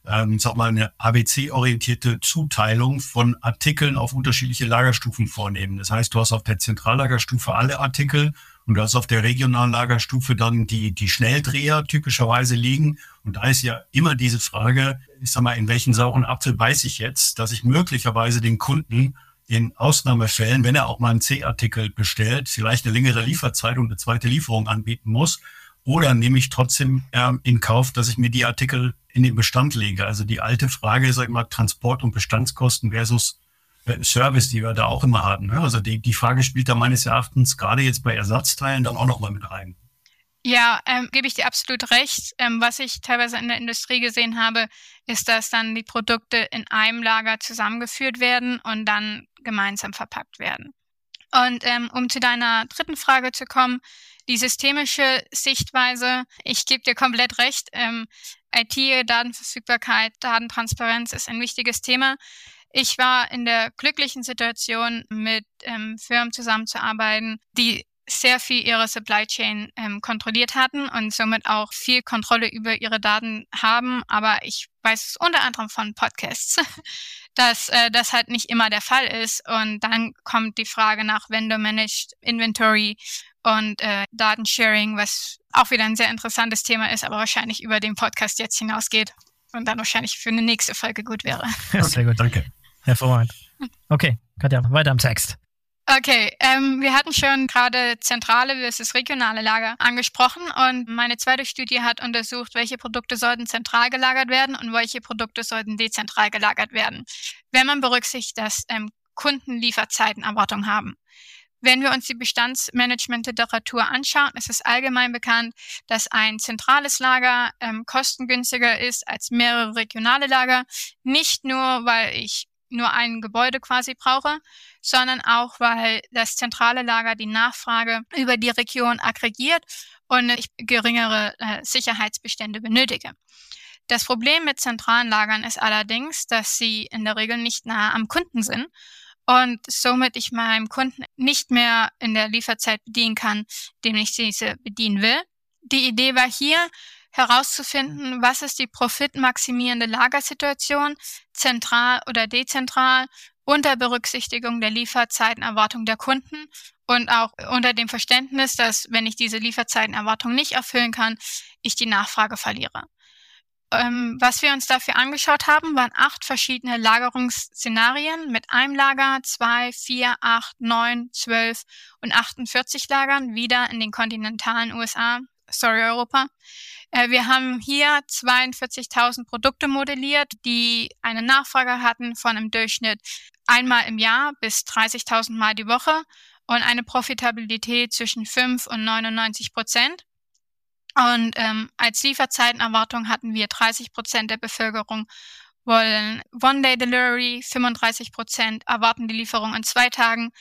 eine ABC-orientierte Zuteilung von Artikeln auf unterschiedliche Lagerstufen vornehmen. Das heißt, du hast auf der Zentrallagerstufe alle Artikel und du hast auf der regionalen Lagerstufe dann die Schnelldreher typischerweise liegen. Und da ist ja immer diese Frage, in welchen sauren Apfel beiß ich jetzt, dass ich möglicherweise den Kunden in Ausnahmefällen, wenn er auch mal einen C-Artikel bestellt, vielleicht eine längere Lieferzeit und eine zweite Lieferung anbieten muss. Oder nehme ich trotzdem in Kauf, dass ich mir die Artikel in den Bestand lege. Also die alte Frage, Transport- und Bestandskosten versus Service, die wir da auch immer haben. Also die Frage spielt da meines Erachtens gerade jetzt bei Ersatzteilen dann auch nochmal mit rein. Ja, gebe ich dir absolut recht. Was ich teilweise in der Industrie gesehen habe, ist, dass dann die Produkte in einem Lager zusammengeführt werden und dann gemeinsam verpackt werden. Und um zu deiner dritten Frage zu kommen, die systemische Sichtweise, ich gebe dir komplett recht. IT, Datenverfügbarkeit, Datentransparenz ist ein wichtiges Thema. Ich war in der glücklichen Situation, mit Firmen zusammenzuarbeiten, die sehr viel ihre Supply Chain kontrolliert hatten und somit auch viel Kontrolle über ihre Daten haben. Aber ich weiß es unter anderem von Podcasts, dass das halt nicht immer der Fall ist. Und dann kommt die Frage nach Vendor-Managed Inventory und Datensharing, was auch wieder ein sehr interessantes Thema ist, aber wahrscheinlich über den Podcast jetzt hinausgeht und dann wahrscheinlich für eine nächste Folge gut wäre. Sehr gut, danke. Hervorragend. Okay, Katja, weiter am Text. Okay, wir hatten schon gerade zentrale versus regionale Lager angesprochen und meine zweite Studie hat untersucht, welche Produkte sollten zentral gelagert werden und welche Produkte sollten dezentral gelagert werden, wenn man berücksichtigt, dass Kunden Lieferzeitenerwartungen haben. Wenn wir uns die Bestandsmanagement-Literatur anschauen, ist es allgemein bekannt, dass ein zentrales Lager kostengünstiger ist als mehrere regionale Lager. Nicht nur, weil ich nur ein Gebäude quasi brauche, sondern auch, weil das zentrale Lager die Nachfrage über die Region aggregiert und ich geringere Sicherheitsbestände benötige. Das Problem mit zentralen Lagern ist allerdings, dass sie in der Regel nicht nah am Kunden sind und somit ich meinem Kunden nicht mehr in der Lieferzeit bedienen kann, dem ich diese bedienen will. Die Idee war hier, herauszufinden, was ist die profitmaximierende Lagersituation, zentral oder dezentral, unter Berücksichtigung der Lieferzeitenerwartung der Kunden und auch unter dem Verständnis, dass, wenn ich diese Lieferzeitenerwartung nicht erfüllen kann, ich die Nachfrage verliere. Was wir uns dafür angeschaut haben, waren 8 verschiedene Lagerungsszenarien mit einem Lager, 2, 4, 8, 9, 12 und 48 Lagern, wieder in den kontinentalen Europa. Wir haben hier 42.000 Produkte modelliert, die eine Nachfrage hatten von im Durchschnitt einmal im Jahr bis 30.000 Mal die Woche und eine Profitabilität zwischen 5 und 99%. Und als Lieferzeitenerwartung hatten wir 30% der Bevölkerung wollen One-Day-Delivery, 35% erwarten die Lieferung in 2 Tagen,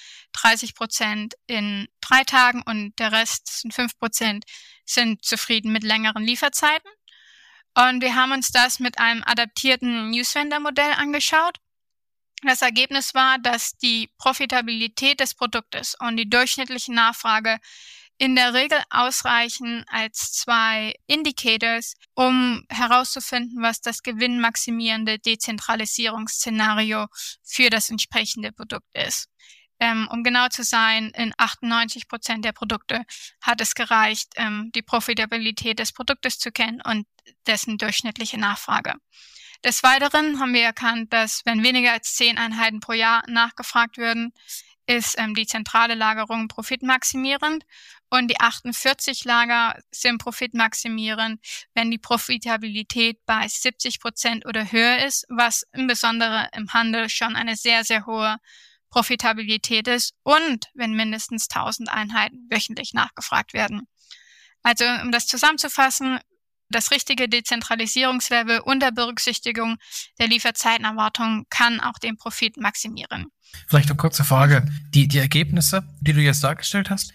30% in 3 Tagen und der Rest sind 5% sind zufrieden mit längeren Lieferzeiten. Und wir haben uns das mit einem adaptierten Newsvendor-Modell angeschaut. Das Ergebnis war, dass die Profitabilität des Produktes und die durchschnittliche Nachfrage in der Regel ausreichen als 2 Indicators, um herauszufinden, was das gewinnmaximierende Dezentralisierungsszenario für das entsprechende Produkt ist. Um genau zu sein, in 98% der Produkte hat es gereicht, die Profitabilität des Produktes zu kennen und dessen durchschnittliche Nachfrage. Des Weiteren haben wir erkannt, dass wenn weniger als 10 Einheiten pro Jahr nachgefragt würden, ist die zentrale Lagerung profitmaximierend und die 48 Lager sind profitmaximierend, wenn die Profitabilität bei 70% oder höher ist, was insbesondere im Handel schon eine sehr, sehr hohe Profitabilität ist und wenn mindestens 1000 Einheiten wöchentlich nachgefragt werden. Also um das zusammenzufassen, das richtige Dezentralisierungslevel unter Berücksichtigung der Lieferzeitenerwartung kann auch den Profit maximieren. Vielleicht eine kurze Frage. Die Ergebnisse, die du jetzt dargestellt hast,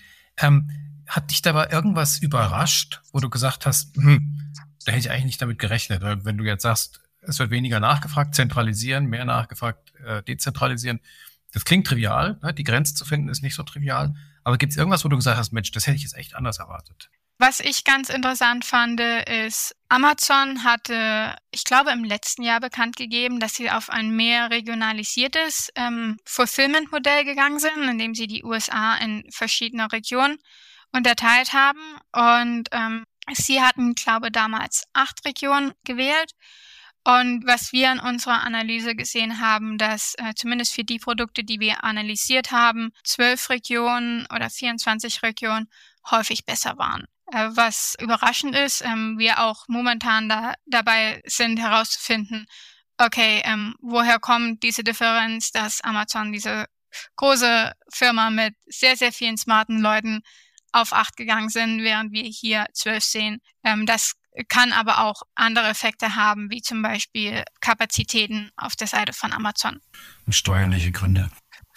hat dich dabei irgendwas überrascht, wo du gesagt hast, da hätte ich eigentlich nicht damit gerechnet. Weil wenn du jetzt sagst, es wird weniger nachgefragt, zentralisieren, mehr nachgefragt, dezentralisieren, das klingt trivial, ne? Die Grenze zu finden ist nicht so trivial. Aber gibt es irgendwas, wo du gesagt hast, Mensch, das hätte ich jetzt echt anders erwartet? Was ich ganz interessant fand, ist, Amazon hatte, ich glaube, im letzten Jahr bekannt gegeben, dass sie auf ein mehr regionalisiertes Fulfillment-Modell gegangen sind, indem sie die USA in verschiedene Regionen unterteilt haben. Und sie hatten, glaube ich, damals 8 Regionen gewählt. Und was wir in unserer Analyse gesehen haben, dass zumindest für die Produkte, die wir analysiert haben, 12 Regionen oder 24 Regionen häufig besser waren. Was überraschend ist, wir auch momentan dabei sind herauszufinden, okay, woher kommt diese Differenz, dass Amazon, diese große Firma mit sehr, sehr vielen smarten Leuten, auf 8 gegangen sind, während wir hier 12 sehen. Das kann aber auch andere Effekte haben, wie zum Beispiel Kapazitäten auf der Seite von Amazon. Und steuerliche Gründe.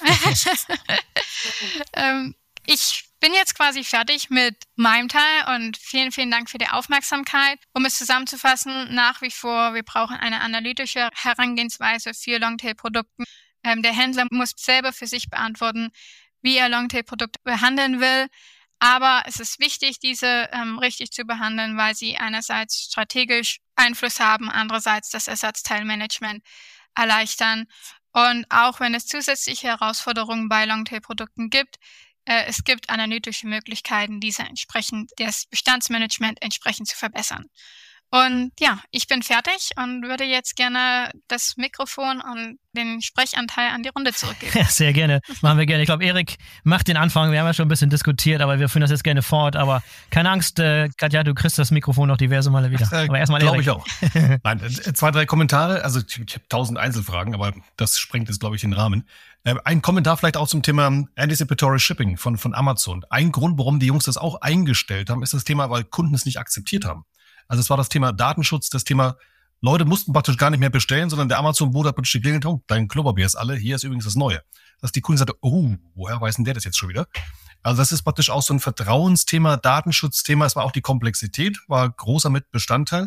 Ich bin jetzt quasi fertig mit meinem Teil und vielen, vielen Dank für die Aufmerksamkeit. Um es zusammenzufassen, nach wie vor, wir brauchen eine analytische Herangehensweise für Longtail-Produkte. Der Händler muss selber für sich beantworten, wie er Longtail-Produkte behandeln will. Aber es ist wichtig, diese richtig zu behandeln, weil sie einerseits strategisch Einfluss haben, andererseits das Ersatzteilmanagement erleichtern. Und auch wenn es zusätzliche Herausforderungen bei Longtail-Produkten gibt, es gibt analytische Möglichkeiten, das Bestandsmanagement entsprechend zu verbessern. Und ja, ich bin fertig und würde jetzt gerne das Mikrofon und den Sprechanteil an die Runde zurückgeben. Ja, sehr gerne. Machen wir gerne. Ich glaube, Erik macht den Anfang. Wir haben ja schon ein bisschen diskutiert, aber wir führen das jetzt gerne fort. Aber keine Angst, Katja, du kriegst das Mikrofon noch diverse Male wieder. Aber erstmal Erik. Glaube ich auch. Nein, 2, 3 Kommentare. Also ich habe 1000 Einzelfragen, aber das sprengt jetzt, glaube ich, den Rahmen. Ein Kommentar vielleicht auch zum Thema Anticipatory Shipping von Amazon. Ein Grund, warum die Jungs das auch eingestellt haben, ist das Thema, weil Kunden es nicht akzeptiert haben. Also es war das Thema Datenschutz, das Thema, Leute mussten praktisch gar nicht mehr bestellen, sondern der Amazon-Boot hat praktisch geklingelt, oh, dein Klopapier ist alle, hier ist übrigens das Neue. Dass die Kunden sagten, oh, woher weiß denn der das jetzt schon wieder? Also das ist praktisch auch so ein Vertrauensthema, Datenschutzthema, es war auch die Komplexität, war großer Mitbestandteil.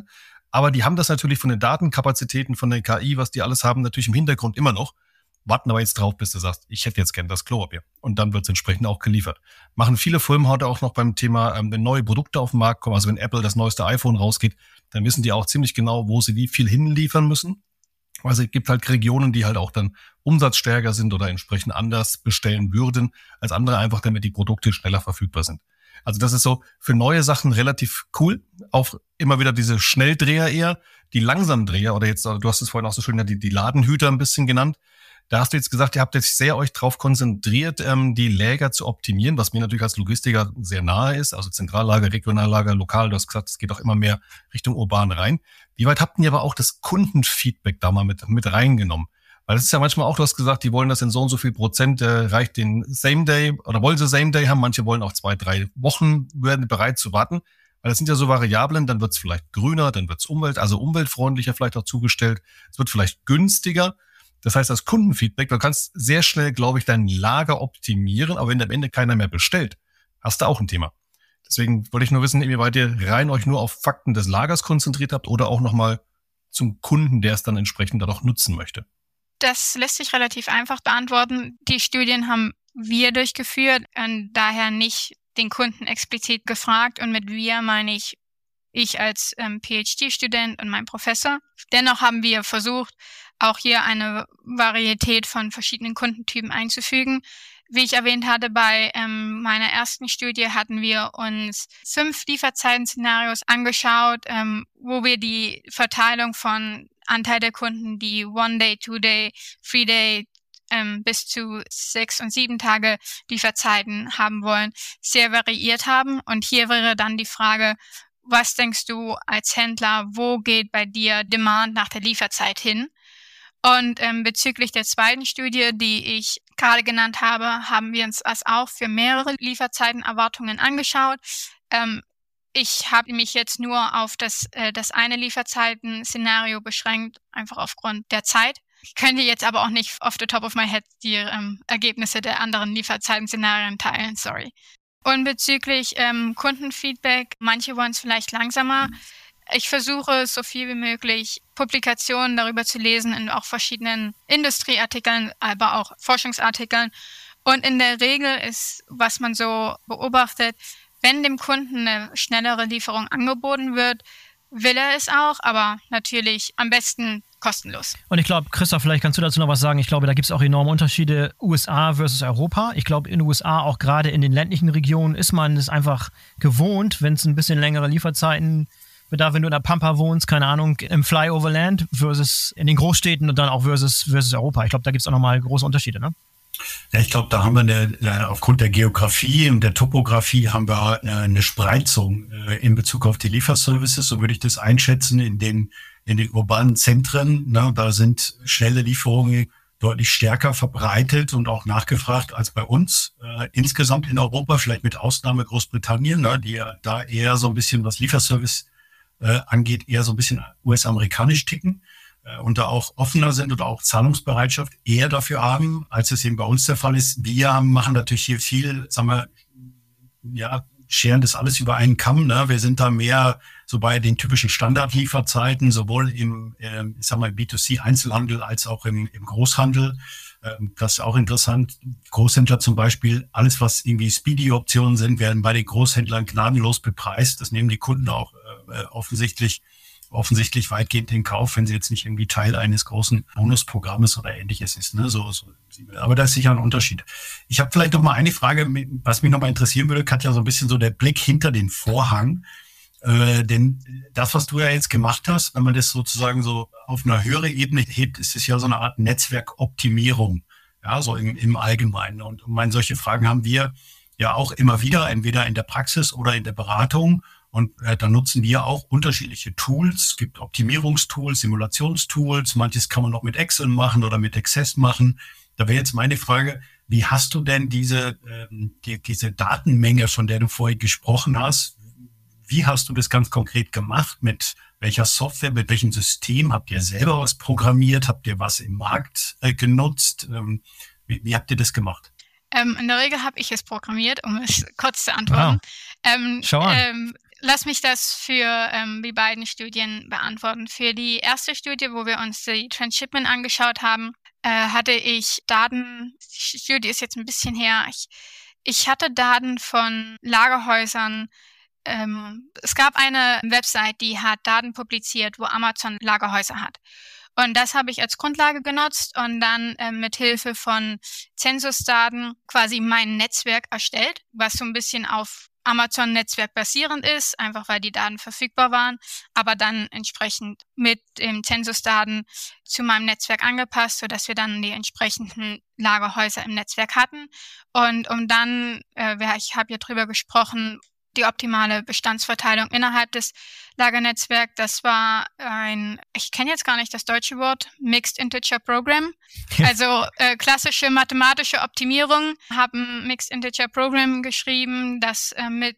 Aber die haben das natürlich von den Datenkapazitäten, von der KI, was die alles haben, natürlich im Hintergrund immer noch. Warten aber jetzt drauf, bis du sagst, ich hätte jetzt gern das Klopapier. Und dann wird es entsprechend auch geliefert. Machen viele Firmen heute auch noch beim Thema, wenn neue Produkte auf den Markt kommen, also wenn Apple das neueste iPhone rausgeht, dann wissen die auch ziemlich genau, wo sie wie viel hinliefern müssen. Also es gibt halt Regionen, die halt auch dann umsatzstärker sind oder entsprechend anders bestellen würden als andere, einfach damit die Produkte schneller verfügbar sind. Also das ist so für neue Sachen relativ cool. Auch immer wieder diese Schnelldreher eher, die Langsamdreher oder jetzt, du hast es vorhin auch so schön die Ladenhüter ein bisschen genannt. Da hast du jetzt gesagt, ihr habt jetzt sehr euch darauf konzentriert, die Läger zu optimieren, was mir natürlich als Logistiker sehr nahe ist. Also Zentrallager, Regionallager, lokal. Du hast gesagt, es geht auch immer mehr Richtung urban rein. Wie weit habt ihr aber auch das Kundenfeedback da mal mit reingenommen? Weil das ist ja manchmal auch, du hast gesagt, die wollen das in so und so viel Prozent, reicht den Same Day oder wollen sie Same Day haben. Manche wollen auch 2-3 Wochen, werden bereit zu warten. Weil das sind ja so Variablen, dann wird es vielleicht grüner, dann wird es umweltfreundlicher vielleicht auch zugestellt. Es wird vielleicht günstiger. Das heißt, das Kundenfeedback, du kannst sehr schnell, glaube ich, dein Lager optimieren, aber wenn am Ende keiner mehr bestellt, hast du auch ein Thema. Deswegen wollte ich nur wissen, inwieweit ihr rein euch nur auf Fakten des Lagers konzentriert habt oder auch nochmal zum Kunden, der es dann entsprechend dann auch nutzen möchte. Das lässt sich relativ einfach beantworten. Die Studien haben wir durchgeführt und daher nicht den Kunden explizit gefragt. Und mit wir meine ich als PhD-Student und mein Professor. Dennoch haben wir versucht, auch hier eine Varietät von verschiedenen Kundentypen einzufügen. Wie ich erwähnt hatte, bei meiner ersten Studie hatten wir uns 5 Lieferzeiten-Szenarios angeschaut, wo wir die Verteilung von Anteil der Kunden, die 1-Day, 2-Day, 3-Day bis zu 6 und 7 Tage Lieferzeiten haben wollen, sehr variiert haben. Und hier wäre dann die Frage, was denkst du als Händler, wo geht bei dir Demand nach der Lieferzeit hin? Und bezüglich der zweiten Studie, die ich gerade genannt habe, haben wir uns das auch für mehrere Lieferzeitenerwartungen angeschaut. Ich habe mich jetzt nur auf das eine Lieferzeiten-Szenario beschränkt, einfach aufgrund der Zeit. Ich könnte jetzt aber auch nicht off the top of my head die Ergebnisse der anderen Lieferzeiten-Szenarien teilen, sorry. Und bezüglich Kundenfeedback, manche wollen es vielleicht langsamer. Ich versuche, so viel wie möglich Publikationen darüber zu lesen in auch verschiedenen Industrieartikeln, aber auch Forschungsartikeln. Und in der Regel ist, was man so beobachtet, wenn dem Kunden eine schnellere Lieferung angeboten wird, will er es auch, aber natürlich am besten kostenlos. Und ich glaube, Christoph, vielleicht kannst du dazu noch was sagen. Ich glaube, da gibt es auch enorme Unterschiede USA versus Europa. Ich glaube, in den USA, auch gerade in den ländlichen Regionen, ist man es einfach gewohnt, wenn es ein bisschen längere Lieferzeiten bedarf, wenn du in der Pampa wohnst, keine Ahnung, im Flyoverland versus in den Großstädten und dann auch versus Europa. Ich glaube, da gibt es auch nochmal große Unterschiede, ne? Ja, ich glaube, da haben wir aufgrund der Geografie und der Topografie haben wir eine Spreizung in Bezug auf die Lieferservices, so würde ich das einschätzen, in den urbanen Zentren. Ne, da sind schnelle Lieferungen deutlich stärker verbreitet und auch nachgefragt als bei uns. Insgesamt in Europa, vielleicht mit Ausnahme Großbritannien, ne, die ja da eher so ein bisschen, was Lieferservice angeht, eher so ein bisschen US-amerikanisch ticken. Und da auch offener sind oder auch Zahlungsbereitschaft eher dafür haben, als es eben bei uns der Fall ist. Wir machen natürlich hier viel, sagen wir, ja, scheren das alles über einen Kamm. Ne? Wir sind da mehr so bei den typischen Standardlieferzeiten, sowohl im, ich sag mal, B2C-Einzelhandel als auch im Großhandel. Das ist auch interessant. Großhändler zum Beispiel, alles was irgendwie Speedy-Optionen sind, werden bei den Großhändlern gnadenlos bepreist. Das nehmen die Kunden auch offensichtlich weitgehend in Kauf, wenn sie jetzt nicht irgendwie Teil eines großen Bonusprogrammes oder Ähnliches ist. Ne? Aber da ist sicher ein Unterschied. Ich habe vielleicht noch mal eine Frage, was mich noch mal interessieren würde, Katja, so ein bisschen so der Blick hinter den Vorhang. Denn das, was du ja jetzt gemacht hast, wenn man das sozusagen so auf einer höheren Ebene hebt, ist es ja so eine Art Netzwerkoptimierung, ja, so im Allgemeinen. Und solche Fragen haben wir ja auch immer wieder, entweder in der Praxis oder in der Beratung. Und dann nutzen wir auch unterschiedliche Tools. Es gibt Optimierungstools, Simulationstools. Manches kann man noch mit Excel machen oder mit Access machen. Da wäre jetzt meine Frage, wie hast du denn diese Datenmenge, von der du vorhin gesprochen hast, wie hast du das ganz konkret gemacht? Mit welcher Software, mit welchem System? Habt ihr selber was programmiert? Habt ihr was im Markt genutzt? Wie habt ihr das gemacht? In der Regel habe ich es programmiert, um es kurz zu antworten. Wow. Schau an. Lass mich das für die beiden Studien beantworten. Für die erste Studie, wo wir uns die Transshipment angeschaut haben, hatte ich Daten, die Studie ist jetzt ein bisschen her, ich hatte Daten von Lagerhäusern. Es gab eine Website, die hat Daten publiziert, wo Amazon Lagerhäuser hat. Und das habe ich als Grundlage genutzt und dann mit Hilfe von Zensusdaten quasi mein Netzwerk erstellt, was so ein bisschen auf Amazon-Netzwerk basierend ist, einfach weil die Daten verfügbar waren, aber dann entsprechend mit den Zensusdaten zu meinem Netzwerk angepasst, sodass wir dann die entsprechenden Lagerhäuser im Netzwerk hatten. Und um dann, ich habe ja drüber gesprochen, die optimale Bestandsverteilung innerhalb des Lagernetzwerks, das war ich kenne jetzt gar nicht das deutsche Wort, Mixed Integer Program. Also klassische mathematische Optimierung, haben Mixed Integer Program geschrieben, das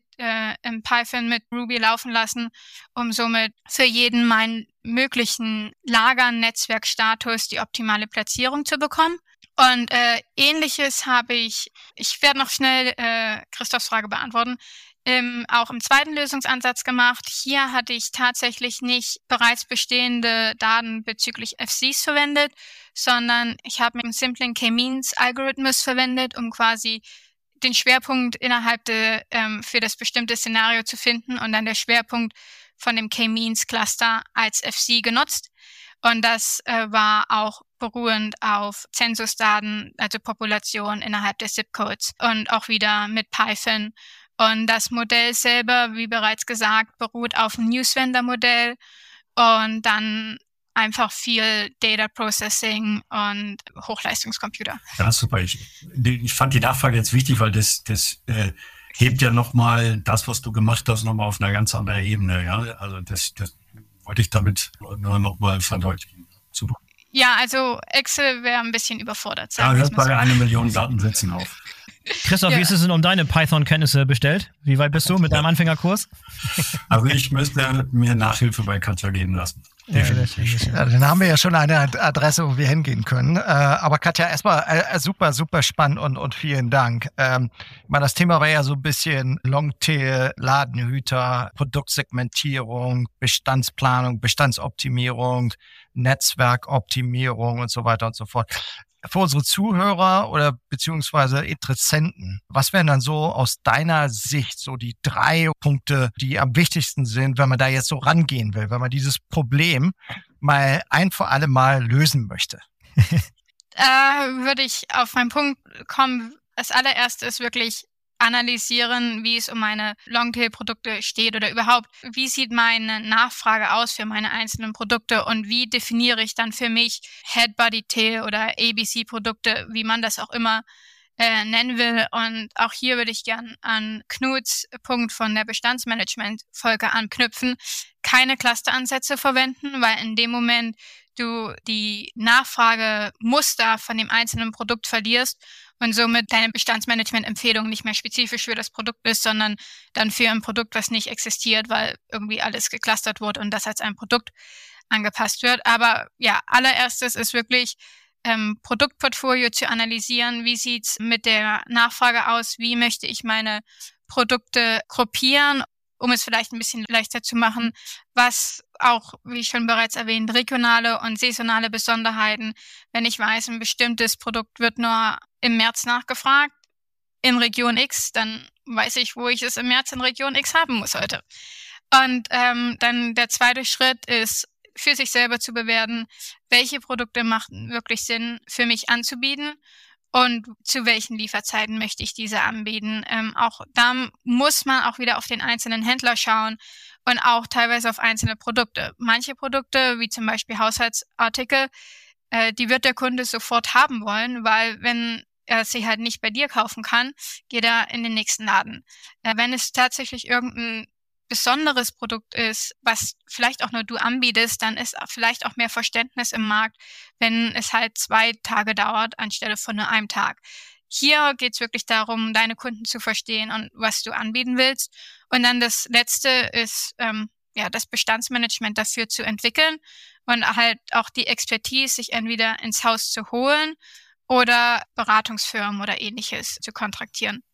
in Python mit Ruby laufen lassen, um somit für jeden meinen möglichen Lagernetzwerkstatus die optimale Platzierung zu bekommen. Und Ähnliches habe ich werde noch schnell Christophs Frage beantworten, auch im zweiten Lösungsansatz gemacht. Hier hatte ich tatsächlich nicht bereits bestehende Daten bezüglich FCs verwendet, sondern ich habe einen simplen K-Means-Algorithmus verwendet, um quasi den Schwerpunkt innerhalb für das bestimmte Szenario zu finden und dann der Schwerpunkt von dem K-Means-Cluster als FC genutzt. Und das war auch beruhend auf Zensusdaten, also Population innerhalb des Zip-Codes und auch wieder mit Python. Und das Modell selber, wie bereits gesagt, beruht auf einem Newsvendor-Modell und dann einfach viel Data Processing und Hochleistungscomputer. Ja, super. Ich fand die Nachfrage jetzt wichtig, weil das hebt ja nochmal das, was du gemacht hast, nochmal auf einer ganz anderen Ebene. Ja, also das wollte ich damit nur nochmal verdeutlichen. Super. Ja, also Excel wäre ein bisschen überfordert. Ja, hört bei 1 Million Datensätzen auf. Christoph, Wie ist es denn um deine Python-Kenntnisse bestellt? Wie weit bist du mit deinem Anfängerkurs? Also ich müsste mir Nachhilfe bei Katja geben lassen. Ja, dann haben wir ja schon eine Adresse, wo wir hingehen können. Aber Katja, erstmal super, super spannend und vielen Dank. Das Thema war ja so ein bisschen Longtail, Ladenhüter, Produktsegmentierung, Bestandsplanung, Bestandsoptimierung, Netzwerkoptimierung und so weiter und so fort. Für unsere Zuhörer oder beziehungsweise Interessenten, was wären dann so aus deiner Sicht so die 3 Punkte, die am wichtigsten sind, wenn man da jetzt so rangehen will, wenn man dieses Problem mal ein für alle Mal lösen möchte? Würde ich auf meinen Punkt kommen. Das allererste ist wirklich analysieren, wie es um meine Longtail-Produkte steht oder überhaupt, wie sieht meine Nachfrage aus für meine einzelnen Produkte und wie definiere ich dann für mich Head, Body, Tail oder ABC-Produkte, wie man das auch immer nennen will. Und auch hier würde ich gern an Knuts Punkt von der Bestandsmanagement-Folge anknüpfen. Keine Clusteransätze verwenden, weil in dem Moment du die Nachfragemuster von dem einzelnen Produkt verlierst und somit deine Bestandsmanagement-Empfehlung nicht mehr spezifisch für das Produkt ist, sondern dann für ein Produkt, was nicht existiert, weil irgendwie alles geclustert wurde und das als ein Produkt angepasst wird. Aber ja, allererstes ist wirklich Produktportfolio zu analysieren. Wie sieht's mit der Nachfrage aus? Wie möchte ich meine Produkte gruppieren, um es vielleicht ein bisschen leichter zu machen, was auch, wie schon bereits erwähnt, regionale und saisonale Besonderheiten. Wenn ich weiß, ein bestimmtes Produkt wird nur im März nachgefragt, in Region X, dann weiß ich, wo ich es im März in Region X haben muss heute. Und dann der zweite Schritt ist, für sich selber zu bewerten, welche Produkte machen wirklich Sinn für mich anzubieten und zu welchen Lieferzeiten möchte ich diese anbieten. Auch da muss man auch wieder auf den einzelnen Händler schauen und auch teilweise auf einzelne Produkte. Manche Produkte, wie zum Beispiel Haushaltsartikel, die wird der Kunde sofort haben wollen, weil wenn er sie halt nicht bei dir kaufen kann, geht er in den nächsten Laden. Wenn es tatsächlich irgendein besonderes Produkt ist, was vielleicht auch nur du anbietest, dann ist vielleicht auch mehr Verständnis im Markt, wenn es halt 2 Tage dauert, anstelle von nur einem Tag. Hier geht es wirklich darum, deine Kunden zu verstehen und was du anbieten willst. Und dann das Letzte ist, das Bestandsmanagement dafür zu entwickeln und halt auch die Expertise, sich entweder ins Haus zu holen oder Beratungsfirmen oder Ähnliches zu kontraktieren.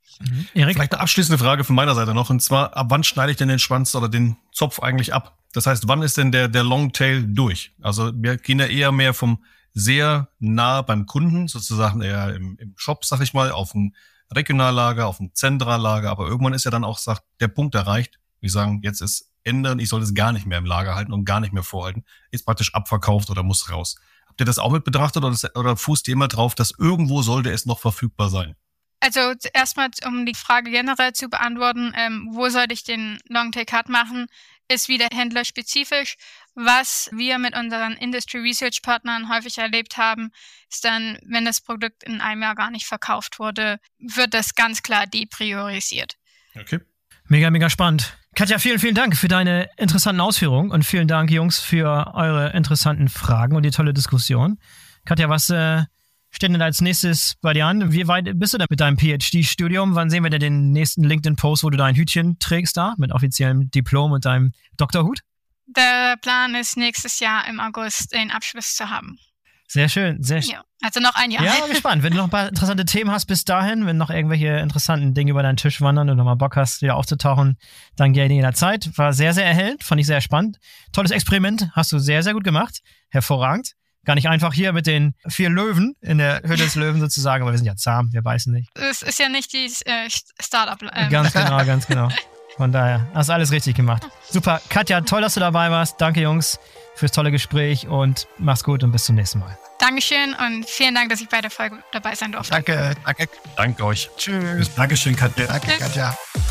Erik? Vielleicht eine abschließende Frage von meiner Seite noch. Und zwar, ab wann schneide ich denn den Schwanz oder den Zopf eigentlich ab? Das heißt, wann ist denn der Longtail durch? Also wir gehen ja eher mehr vom sehr nah beim Kunden, sozusagen eher im Shop, sag ich mal, auf ein Regionallager, auf ein Zentrallager. Aber irgendwann ist ja dann auch, sagt, der Punkt erreicht. Wir sagen, jetzt ist Ende und ich soll es gar nicht mehr im Lager halten und gar nicht mehr vorhalten. Ist praktisch abverkauft oder muss raus. Habt ihr das auch mit betrachtet oder fußt ihr immer drauf, dass irgendwo sollte es noch verfügbar sein? Also erstmal, um die Frage generell zu beantworten, wo sollte ich den Longtail-Cut machen, ist wieder händlerspezifisch. Was wir mit unseren Industry Research Partnern häufig erlebt haben, ist dann, wenn das Produkt in einem Jahr gar nicht verkauft wurde, wird das ganz klar depriorisiert. Okay. Mega, mega spannend. Katja, vielen, vielen Dank für deine interessanten Ausführungen und vielen Dank, Jungs, für eure interessanten Fragen und die tolle Diskussion. Katja, was steht denn als nächstes bei dir an? Wie weit bist du denn mit deinem PhD-Studium? Wann sehen wir denn den nächsten LinkedIn-Post, wo du dein Hütchen trägst da, mit offiziellem Diplom und deinem Doktorhut? Der Plan ist, nächstes Jahr im August den Abschluss zu haben. Sehr schön, sehr schön. Ja, also noch ein Jahr. Ja, bin gespannt. Wenn du noch ein paar interessante Themen hast bis dahin, wenn noch irgendwelche interessanten Dinge über deinen Tisch wandern und noch mal Bock hast, wieder aufzutauchen, dann gerne jederzeit. War sehr, sehr erhellend, fand ich sehr spannend. Tolles Experiment, hast du sehr, sehr gut gemacht. Hervorragend. Gar nicht einfach hier mit den 4 Löwen in der Höhle des Löwen sozusagen, aber wir sind ja zahm, wir beißen nicht. Es ist ja nicht die Startup. Ganz genau, ganz genau. Von daher, hast alles richtig gemacht. Super. Katja, toll, dass du dabei warst. Danke, Jungs, fürs tolle Gespräch und mach's gut und bis zum nächsten Mal. Dankeschön und vielen Dank, dass ich bei der Folge dabei sein durfte. Danke. Danke euch. Tschüss. Dankeschön, Katja. Danke, Katja.